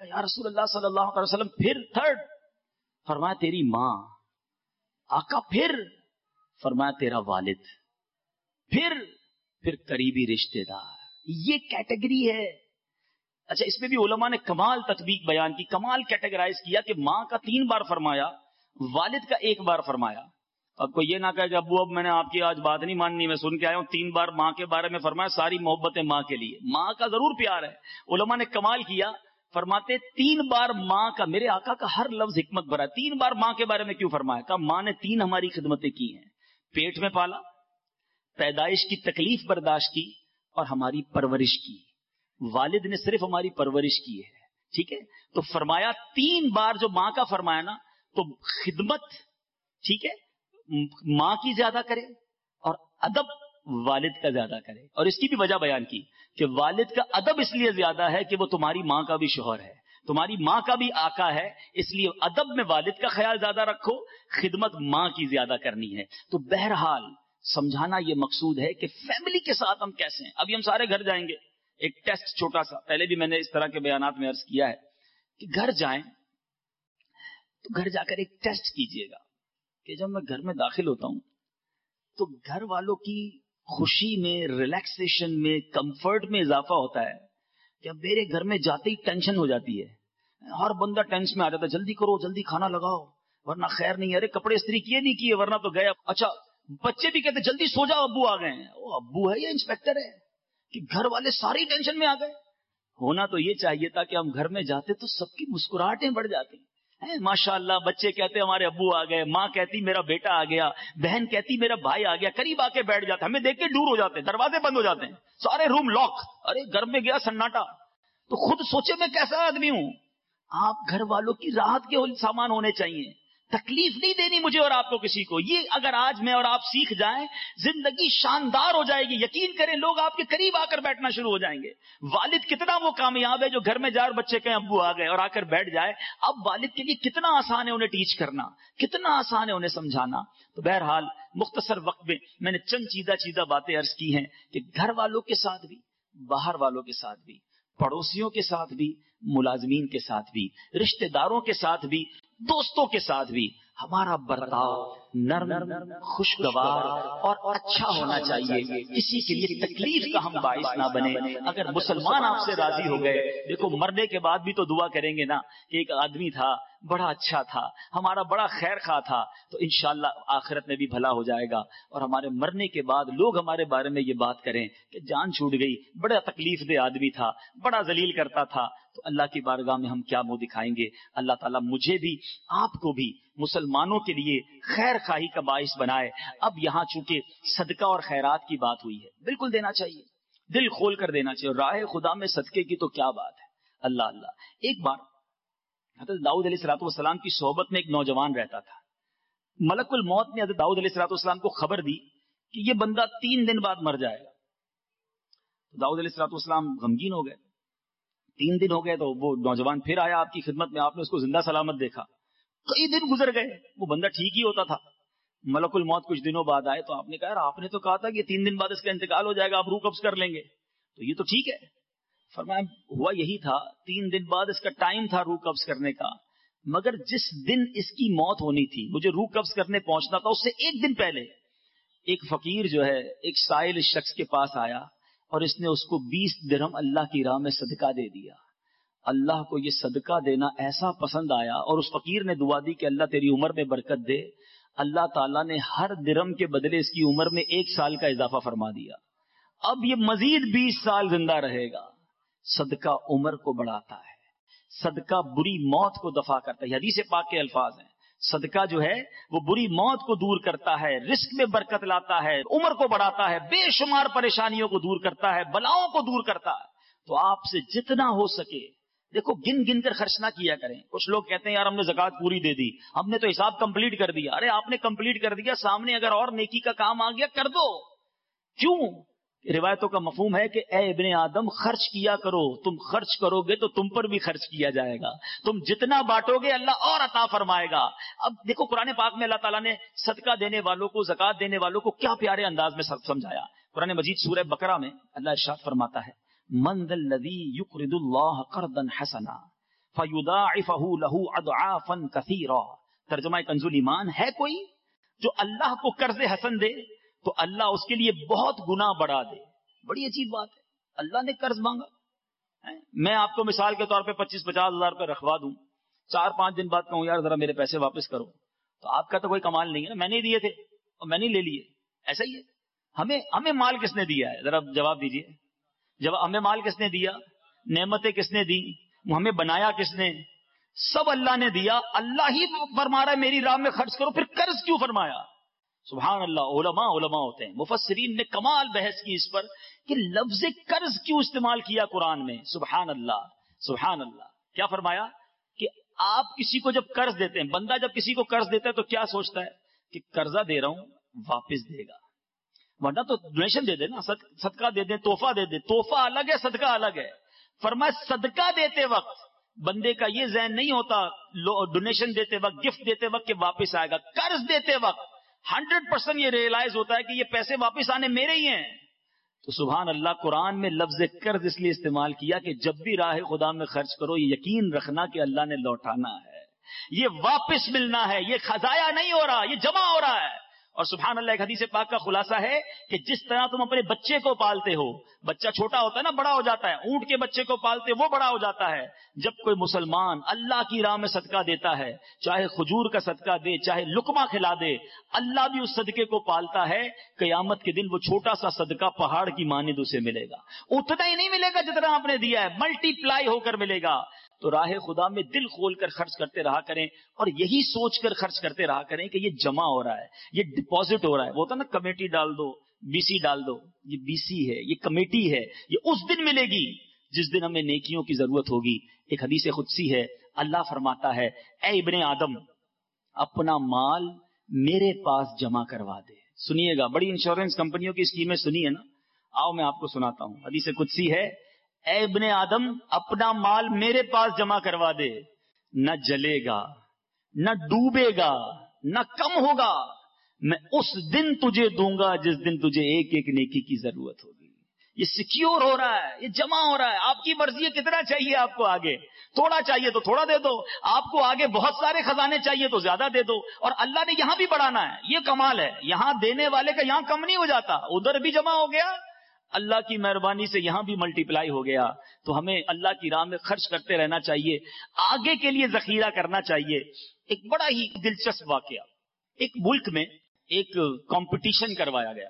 کہا یا رسول اللہ صلی اللہ علیہ وسلم پھر تھرڈ؟ فرمایا تیری ماں. آقا پھر؟ فرمایا تیرا والد. پھر پھر قریبی رشتے دار. یہ کیٹیگری ہے. اچھا اس میں بھی علماء نے کمال تطبیق بیان کی, کمال کیٹیگرائز کیا کہ ماں کا تین بار فرمایا, والد کا ایک بار فرمایا. اب کوئی یہ نہ کہے کہ ابو اب میں نے آپ کی آج بات نہیں ماننی, میں سن کے آیا ہوں تین بار ماں کے بارے میں فرمایا, ساری محبتیں ماں کے لیے. ماں کا ضرور پیار ہے. علماء نے کمال کیا, فرماتے تین بار ماں کا, میرے آقا کا ہر لفظ حکمت بھرا. تین بار ماں کے بارے میں کیوں فرمایا؟ کہ ماں نے تین ہماری خدمتیں کی ہیں, پیٹ میں پالا, پیدائش کی تکلیف برداشت کی, اور ہماری پرورش کی. والد نے صرف ہماری پرورش کی ہے. ٹھیک ہے, تو فرمایا تین بار جو ماں کا فرمایا نا, تو خدمت ٹھیک ہے ماں کی زیادہ کرے اور ادب والد کا زیادہ کرے. اور اس کی بھی وجہ بیان کی کہ والد کا ادب اس لیے زیادہ ہے کہ وہ تمہاری ماں کا بھی شوہر ہے, تمہاری ماں کا بھی آقا ہے, اس لیے ادب میں والد کا خیال زیادہ رکھو, خدمت ماں کی زیادہ کرنی ہے. تو بہرحال سمجھانا یہ مقصود ہے کہ فیملی کے ساتھ ہم کیسے ہیں. ابھی ہم سارے گھر جائیں گے, ایک ٹیسٹ چھوٹا سا, پہلے بھی میں نے اس طرح کے بیانات میں عرض کیا ہے کہ گھر جائیں تو گھر جا کر ایک ٹیسٹ کیجئے گا کہ جب میں گھر میں داخل ہوتا ہوں تو گھر والوں کی خوشی میں, ریلیکسیشن میں, کمفرٹ میں اضافہ ہوتا ہے. کہ میرے گھر میں جاتے ہی ٹینشن ہو جاتی ہے, ہر بندہ ٹینشن میں آ جاتا ہے, جلدی کرو جلدی کھانا لگاؤ ورنہ خیر نہیں ہے, ارے کپڑے استری کیے نہیں کیے ورنہ تو گئے. اچھا بچے بھی کہتے جلدی سو جاؤ ابو آ گئے ہیں. وہ ابو ہے یا انسپیکٹر ہے کہ گھر والے ساری ٹینشن میں آ گئے؟ ہونا تو یہ چاہیے تھا کہ ہم گھر میں جاتے تو سب کی مسکراہٹیں بڑھ جاتی. ماشاء اللہ بچے کہتے ہمارے ابو آ گئے, ماں کہتی میرا بیٹا آ گیا, بہن کہتی میرا بھائی آ گیا, قریب آ کے بیٹھ جاتے, ہمیں دیکھ کے دور ہو جاتے, دروازے بند ہو جاتے ہیں, سارے روم لاک. ارے گھر میں گیا سناٹا. تو خود سوچے میں کیسا آدمی ہوں. آپ گھر والوں کی راحت کے سامان ہونے چاہیے, تکلیف نہیں دینی مجھے اور آپ کو کسی کو. یہ اگر آج میں اور آپ سیکھ جائیں زندگی شاندار ہو جائے گی. یقین کریں لوگ آپ کے قریب آ کر بیٹھنا شروع ہو جائیں گے. والد کتنا وہ کامیاب ہے جو گھر میں جائے اور بچے کہیں ابو آ گئے اور آ کر بیٹھ جائے. اب والد کے لیے کتنا آسان ہے انہیں ٹیچ کرنا, کتنا آسان ہے انہیں سمجھانا. تو بہرحال مختصر وقت میں میں نے چند چیزہ چیزہ باتیں عرض کی ہیں کہ گھر والوں کے ساتھ بھی, باہر والوں کے ساتھ بھی, پڑوسیوں کے ساتھ بھی, ملازمین کے ساتھ بھی, رشتہ داروں کے ساتھ بھی, دوستوں کے ساتھ بھی ہمارا برتاؤ نرم, خوشگوار اور اچھا ہونا چاہیے. کسی کے لیے تکلیف کا ہم باعث نہ بنے. اگر مسلمان آپ سے راضی ہو گئے, دیکھو مرنے کے بعد بھی تو دعا کریں گے نا کہ ایک آدمی تھا بڑا اچھا تھا, ہمارا بڑا خیر خواہ تھا, تو انشاءاللہ آخرت میں بھی بھلا ہو جائے گا. اور ہمارے مرنے کے بعد لوگ ہمارے بارے میں یہ بات کریں کہ جان چھوٹ گئی, بڑا تکلیف دہ آدمی تھا, بڑا ذلیل کرتا تھا, تو اللہ کی بارگاہ میں ہم کیا منہ دکھائیں گے. اللہ تعالیٰ مجھے بھی آپ کو بھی مسلمانوں کے لیے خیر خواہی کا باعث بنائے. اب یہاں چونکہ صدقہ اور خیرات کی بات ہوئی ہے, بالکل دینا چاہیے, دل کھول کر دینا چاہیے. راہ خدا میں صدقے کی تو کیا بات ہے. اللہ اللہ. ایک بار حضرت داؤد علیہ الصلوۃ والسلام کی صحبت میں ایک نوجوان رہتا تھا. ملک الموت نے حضرت داؤد علیہ الصلوۃ والسلام کو خبر دی کہ یہ بندہ تین دن بعد مر جائے گا. داؤد علیہ الصلوۃ والسلام غمگین ہو گئے. تین دن ہو گئے تو وہ نوجوان پھر آیا آپ کی خدمت میں, آپ نے اس کو زندہ سلامت دیکھا. کئی دن گزر گئے, وہ بندہ ٹھیک ہی ہوتا تھا. ملک الموت کچھ دنوں بعد آئے تو آپ نے کہا آپ نے تو کہا تھا کہ تین دن بعد اس کا انتقال ہو جائے گا, آپ روح قبض کر لیں گے, تو یہ تو ٹھیک ہے. فرمایا ہوا یہی تھا, تین دن بعد اس کا ٹائم تھا روح قبض کرنے کا, مگر جس دن اس کی موت ہونی تھی, مجھے روح قبض کرنے پہنچنا تھا, اس سے ایک دن پہلے ایک فقیر جو ہے ایک سائل شخص کے پاس آیا اور اس نے اس کو بیس درہم اللہ کی راہ میں صدقہ دے دیا. اللہ کو یہ صدقہ دینا ایسا پسند آیا اور اس فقیر نے دعا دی کہ اللہ تیری عمر میں برکت دے. اللہ تعالیٰ نے ہر درہم کے بدلے اس کی عمر میں ایک سال کا اضافہ فرما دیا. اب یہ مزید بیس سال زندہ رہے گا. صدقہ عمر کو بڑھاتا ہے, صدقہ بری موت کو دفع کرتا ہے. حدیث پاک کے الفاظ ہیں, صدقہ جو ہے وہ بری موت کو دور کرتا ہے, رزق میں برکت لاتا ہے, عمر کو بڑھاتا ہے, بے شمار پریشانیوں کو دور کرتا ہے, بلاؤں کو دور کرتا ہے. تو آپ سے جتنا ہو سکے دیکھو گن گن کر خرچ نہ کیا کریں. کچھ لوگ کہتے ہیں یار ہم نے زکوٰۃ پوری دے دی, ہم نے تو حساب کمپلیٹ کر دیا. ارے آپ نے کمپلیٹ کر دیا, سامنے اگر اور نیکی کا کام آ گیا کر دو. کیوں؟ روایتوں کا مفہوم ہے کہ اے ابن آدم خرچ کیا کرو, تم خرچ کرو گے تو تم پر بھی خرچ کیا جائے گا, تم جتنا بانٹو گے اللہ اور عطا فرمائے گا. اب دیکھو قرآن پاک میں اللہ تعالیٰ نے صدقہ دینے والوں کو, زکوٰۃ دینے والوں کو کیا پیارے انداز میں سمجھایا. قرآن مجید سورہ بقرہ میں اللہ ارشاد فرماتا ہے من ذا الذی یقرض اللہ قرضا حسنا فَيُضَاعِفَهُ لَهُ أَضْعَافًا كَثِيرًا. ترجمہ کنز ایمان ہے کوئی جو اللہ کو قرض حسن دے تو اللہ اس کے لیے بہت گنا بڑھا دے. بڑی عجیب بات ہے. اللہ نے قرض مانگا, میں آپ کو مثال کے طور پہ پچیس پچاس ہزار روپے رکھوا دوں, چار پانچ دن بعد کہوں یار ذرا میرے پیسے واپس کرو, تو آپ کا تو کوئی کمال نہیں ہے نا, میں نے دیے تھے اور میں نے لے لیے. ایسا ہی ہے. ہمیں ہمیں مال کس نے دیا ہے؟ ذرا جواب دیجیے. جب ہمیں مال کس نے دیا؟ نعمتیں کس نے دی؟ ہمیں بنایا کس نے؟ سب اللہ نے دیا. اللہ ہی فرما رہا ہے میری راہ میں خرچ کرو, پھر قرض کیوں فرمایا؟ سبحان اللہ. علماء علماء ہوتے ہیں, مفسرین نے کمال بحث کی اس پر کہ لفظ قرض کیوں استعمال کیا قرآن میں. سبحان اللہ سبحان اللہ. کیا فرمایا کہ آپ کسی کو جب قرض دیتے ہیں, بندہ جب کسی کو قرض دیتا ہے تو کیا سوچتا ہے کہ قرضہ دے رہا ہوں واپس دے گا, ورنہ تو ڈونیشن دے دے نا, صدقہ دے دے, تحفہ دے دے. تحفہ الگ ہے, صدقہ الگ ہے. فرمایا صدقہ دیتے وقت بندے کا یہ ذہن نہیں ہوتا ڈونیشن دیتے وقت, گفٹ دیتے وقت کہ واپس آئے گا. قرض دیتے وقت ہنڈریڈ پرسینٹ یہ ریئلائز ہوتا ہے کہ یہ پیسے واپس آنے میرے ہی ہیں. تو سبحان اللہ, قرآن میں لفظ قرض اس لیے استعمال کیا کہ جب بھی راہ خدا میں خرچ کرو یہ یقین رکھنا کہ اللہ نے لوٹانا ہے, یہ واپس ملنا ہے, یہ خزایا نہیں ہو رہا, یہ جمع ہو رہا ہے. اور سبحان اللہ ایک حدیث پاک کا خلاصہ ہے کہ جس طرح تم اپنے بچے کو پالتے ہو, بچہ چھوٹا ہوتا ہے نا, بڑا ہو جاتا ہے, اونٹ کے بچے کو پالتے وہ بڑا ہو جاتا ہے. جب کوئی مسلمان اللہ کی راہ میں صدقہ دیتا ہے, چاہے کھجور کا صدقہ دے چاہے لقمہ کھلا دے, اللہ بھی اس صدقے کو پالتا ہے. قیامت کے دن وہ چھوٹا سا صدقہ پہاڑ کی مانند اسے ملے گا. اتنا ہی نہیں ملے گا جتنا آپ نے دیا ہے, ملٹی پلائی ہو کر ملے گا. تو راہ خدا میں دل کھول کر خرچ کرتے رہا کریں اور یہی سوچ کر خرچ کرتے رہا کریں کہ یہ جمع ہو رہا ہے, یہ ڈپازٹ ہو رہا ہے. وہ ہوتا نا کمیٹی ڈال دو, بی سی ڈال دو, یہ بی سی ہے, یہ کمیٹی ہے, یہ اس دن ملے گی جس دن ہمیں نیکیوں کی ضرورت ہوگی. ایک حدیث قدسی ہے, اللہ فرماتا ہے اے ابن آدم اپنا مال میرے پاس جمع کروا دے. سنیے گا, بڑی انشورنس کمپنیوں کی اسکیمیں سنی ہے نا, آؤ میں آپ کو سناتا ہوں. حدیث قدسی ہے اے ابن آدم اپنا مال میرے پاس جمع کروا دے, نہ جلے گا نہ ڈوبے گا نہ کم ہوگا, میں اس دن تجھے دوں گا جس دن تجھے ایک ایک نیکی کی ضرورت ہوگی. یہ سیکیور ہو رہا ہے, یہ جمع ہو رہا ہے. آپ کی مرضی ہے کتنا چاہیے آپ کو, آگے تھوڑا چاہیے تو تھوڑا دے دو, آپ کو آگے بہت سارے خزانے چاہیے تو زیادہ دے دو. اور اللہ نے یہاں بھی بڑھانا ہے, یہ کمال ہے. یہاں دینے والے کا یہاں کم نہیں ہو جاتا, ادھر بھی جمع ہو گیا, اللہ کی مہربانی سے یہاں بھی ملٹی پلائی ہو گیا. تو ہمیں اللہ کی راہ میں خرچ کرتے رہنا چاہیے, آگے کے لیے ذخیرہ کرنا چاہیے. ایک بڑا ہی دلچسپ واقعہ, ایک ملک میں ایک کمپٹیشن کروایا گیا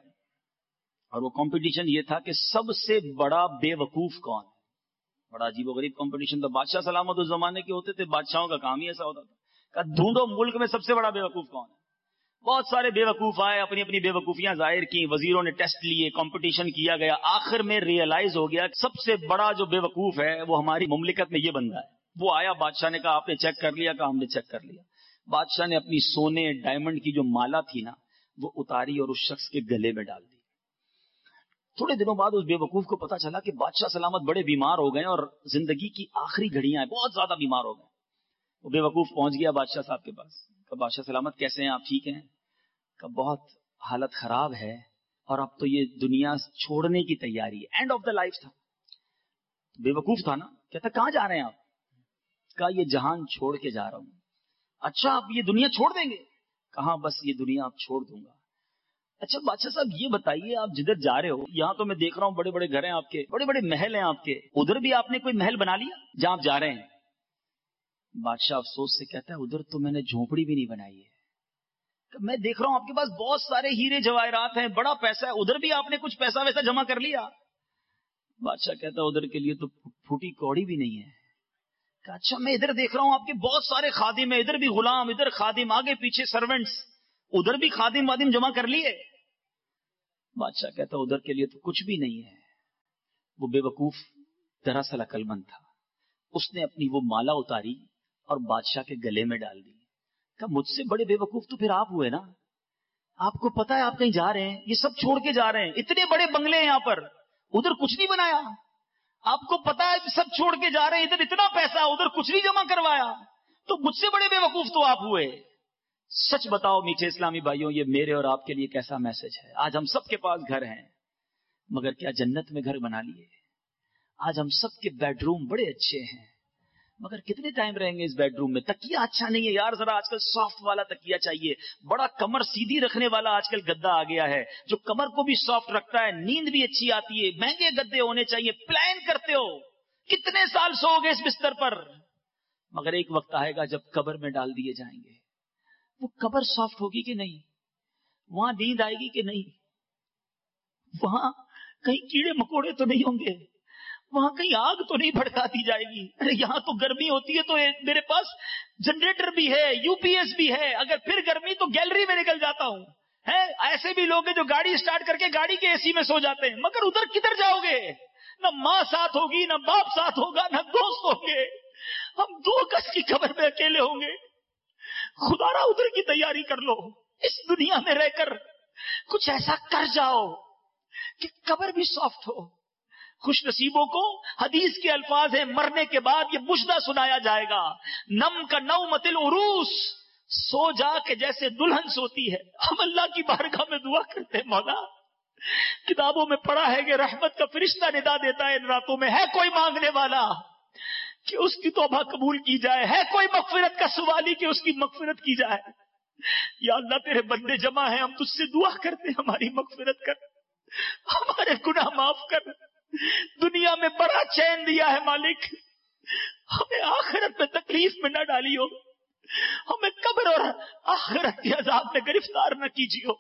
اور وہ کمپٹیشن یہ تھا کہ سب سے بڑا بے وقوف کون ہے. بڑا عجیب و غریب کمپٹیشن تھا. بادشاہ سلامت اس زمانے کے ہوتے تھے, بادشاہوں کا کام ہی ایسا ہوتا تھا کہ ڈھونڈو ملک میں سب سے بڑا بے وقوف کون ہے. بہت سارے بے وقوف آئے, اپنی اپنی بے وقوفیاں ظاہر کی, وزیروں نے ٹیسٹ لیے, کمپٹیشن کیا گیا. آخر میں ریئلائز ہو گیا سب سے بڑا جو بے وقوف ہے وہ ہماری مملکت میں یہ بندہ ہے. وہ آیا, بادشاہ نے کہا آپ نے چیک کر لیا؟ کہا ہم نے چیک کر لیا. بادشاہ نے اپنی سونے ڈائمنڈ کی جو مالا تھی نا وہ اتاری اور اس شخص کے گلے میں ڈال دی. تھوڑے دنوں بعد اس بے وقوف کو پتا چلا کہ بادشاہ سلامت بڑے بیمار ہو گئے اور زندگی کی آخری گھڑیاں ہیں, بہت زیادہ بیمار ہو گئے. وہ بے وقوف پہنچ گیا بادشاہ صاحب کے پاس. کہ بادشاہ سلامت کیسے ہیں آپ, ٹھیک ہیں؟ کہ بہت حالت خراب ہے اور اب تو یہ دنیا چھوڑنے کی تیاری ہے, اینڈ آف دا لائف تھا. بے وقوف تھا نا, کہتا کہاں جا رہے ہیں آپ؟ کہا یہ جہان چھوڑ کے جا رہا ہوں. اچھا آپ یہ دنیا چھوڑ دیں گے؟ کہاں بس یہ دنیا آپ چھوڑ دوں گا. اچھا بادشاہ صاحب یہ بتائیے آپ جدھر جا رہے ہو, یہاں تو میں دیکھ رہا ہوں بڑے بڑے گھر ہیں آپ کے, بڑے بڑے محل ہیں آپ کے, ادھر بھی آپ نے کوئی محل بنا لیا جہاں آپ جا رہے ہیں؟ بادشاہ افسوس سے کہتا ہے ادھر تو میں نے جھونپڑی بھی نہیں بنائی ہے. میں دیکھ رہا ہوں آپ کے پاس بہت سارے ہیرے جواہرات ہیں, بڑا پیسہ ہے, ادھر بھی آپ نے کچھ پیسہ ویسا جمع کر لیا؟ بادشاہ کہتا ہے ادھر کے لیے تو پھوٹی کوڑی بھی نہیں ہے. کہ اچھا میں ادھر دیکھ رہا ہوں آپ کے بہت سارے خادم ہیں, ادھر بھی غلام, ادھر خادم, آگے پیچھے سرونٹس, ادھر بھی خادم وادم جمع کر لیے؟ بادشاہ کہتا ادھر کے لیے تو کچھ بھی نہیں ہے. وہ بے وقوف دراصل عقل مند تھا, اس نے اپنی وہ مالا اتاری اور بادشاہ کے گلے میں ڈال دی. کہ مجھ سے بڑے بے وقوف تو پھر آپ ہوئے نا, آپ کو پتا ہے آپ کہیں جا رہے ہیں, یہ سب چھوڑ کے جا رہے ہیں, اتنے بڑے بنگلے ہیں یہاں پر, ادھر کچھ نہیں بنایا. آپ کو پتا ہے سب چھوڑ کے جا رہے ہیں, ادھر اتنا پیسہ, ادھر کچھ نہیں جمع کروایا, تو مجھ سے بڑے بے وقوف تو آپ ہوئے. سچ بتاؤ میٹھے اسلامی بھائیوں, یہ میرے اور آپ کے لیے کیسا میسج ہے؟ آج ہم سب کے پاس گھر ہیں, مگر کیا جنت میں گھر بنا لیے؟ آج ہم سب کے بیڈ روم بڑے اچھے ہیں, مگر کتنے ٹائم رہیں گے اس بیڈ روم میں؟ تکیہ اچھا نہیں ہے یار، ذرا آج کل سافٹ والا تکیہ چاہیے، بڑا کمر سیدھی رکھنے والا آج کل گدا آ گیا ہے جو کمر کو بھی سافٹ رکھتا ہے، نیند بھی اچھی آتی ہے، مہنگے گدے ہونے چاہیے، پلان کرتے ہو کتنے سال سو گے اس بستر پر، مگر ایک وقت آئے گا جب قبر میں ڈال دیے جائیں گے، وہ قبر سافٹ ہوگی کہ نہیں؟ وہاں نیند آئے گی کہ نہیں؟ وہاں کہیں کیڑے مکوڑے تو نہیں ہوں گے؟ وہاں کہیں آگ تو نہیں بھڑکا دی جائے گی؟ ارے یہاں تو گرمی ہوتی ہے تو میرے پاس جنریٹر بھی ہے، یو پی ایس بھی ہے، اگر پھر گرمی تو گیلری میں نکل جاتا ہوں. ہے ایسے بھی لوگ ہیں جو گاڑی اسٹارٹ کر کے گاڑی کے اے سی میں سو جاتے ہیں، مگر ادھر کدھر جاؤ گے؟ نہ ماں ساتھ ہوگی، نہ باپ ساتھ ہوگا، نہ دوست ہوں گے، ہم دو گز کی قبر میں اکیلے ہوں گے. خدا را ادھر کی تیاری کر لو، اس دنیا میں رہ کر کچھ ایسا کر جاؤ کہ قبر بھی سافٹ ہو. خوش نصیبوں کو حدیث کے الفاظ ہیں، مرنے کے بعد یہ مجدہ سنایا جائے گا، نم کا نومت العروس، سو جا کے جیسے دلہن سوتی ہے. ہم اللہ کی بارگاہ میں دعا کرتے ہیں، مولا کتابوں میں پڑھا ہے کہ رحمت کا فرشتہ ندا دیتا ہے ان راتوں میں، ہے کوئی مانگنے والا کہ اس کی توبہ قبول کی جائے، ہے کوئی مغفرت کا سوالی کہ اس کی مغفرت کی جائے. یا اللہ تیرے بندے جمع ہیں، ہم تجھ سے دعا کرتے ہیں ہماری مغفرت کر، ہمارے گناہ معاف کر. دنیا میں بڑا چین دیا ہے مالک، ہمیں آخرت میں تکلیف میں نہ ڈالیو، ہمیں قبر اور آخرت کے عذاب میں گرفتار نہ کیجیو.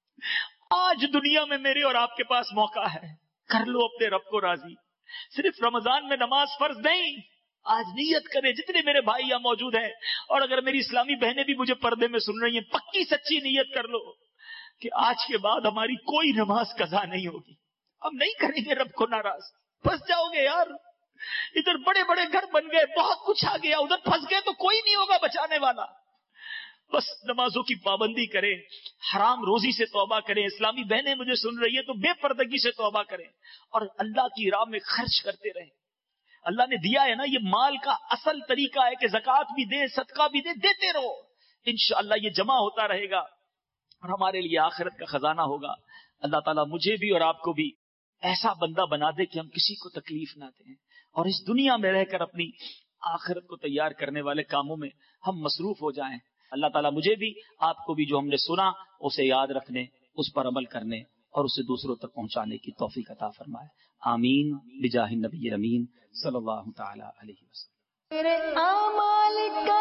آج دنیا میں میرے اور آپ کے پاس موقع ہے، کر لو اپنے رب کو راضی. صرف رمضان میں نماز فرض نہیں، آج نیت کرے جتنے میرے بھائی یہاں موجود ہیں، اور اگر میری اسلامی بہنیں بھی مجھے پردے میں سن رہی ہیں، پکی سچی نیت کر لو کہ آج کے بعد ہماری کوئی نماز قضا نہیں ہوگی، ہم نہیں کریں گے رب کو ناراض. پھنس جاؤ گے یار، ادھر بڑے بڑے گھر بن گئے، بہت کچھ آ گیا، ادھر پھنس گئے تو کوئی نہیں ہوگا بچانے والا. بس نمازوں کی پابندی کریں، حرام روزی سے توبہ کریں. اسلامی بہنیں مجھے سن رہی ہے تو بے پردگی سے توبہ کریں اور اللہ کی راہ میں خرچ کرتے رہیں. اللہ نے دیا ہے نا، یہ مال کا اصل طریقہ ہے کہ زکوٰۃ بھی دے، صدقہ بھی دے، دیتے رہو. انشاءاللہ یہ جمع ہوتا رہے گا اور ہمارے لیے آخرت کا خزانہ ہوگا. اللہ تعالیٰ مجھے بھی اور آپ کو بھی ایسا بندہ بنا دے کہ ہم کسی کو تکلیف نہ دیں اور اس دنیا میں رہ کر اپنی آخرت کو تیار کرنے والے کاموں میں ہم مصروف ہو جائیں. اللہ تعالیٰ مجھے بھی آپ کو بھی جو ہم نے سنا اسے یاد رکھنے، اس پر عمل کرنے اور اسے دوسروں تک پہنچانے کی توفیق عطا فرمائے. آمین بجاہ النبی امین صلی اللہ تعالی علیہ وسلم. میرے اعمال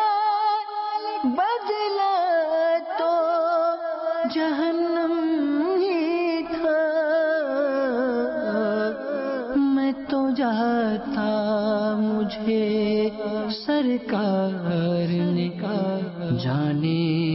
کا بدلہ تو جہنم ہی تھا، میں تو جاتا مجھے سرکار نے کہا جانے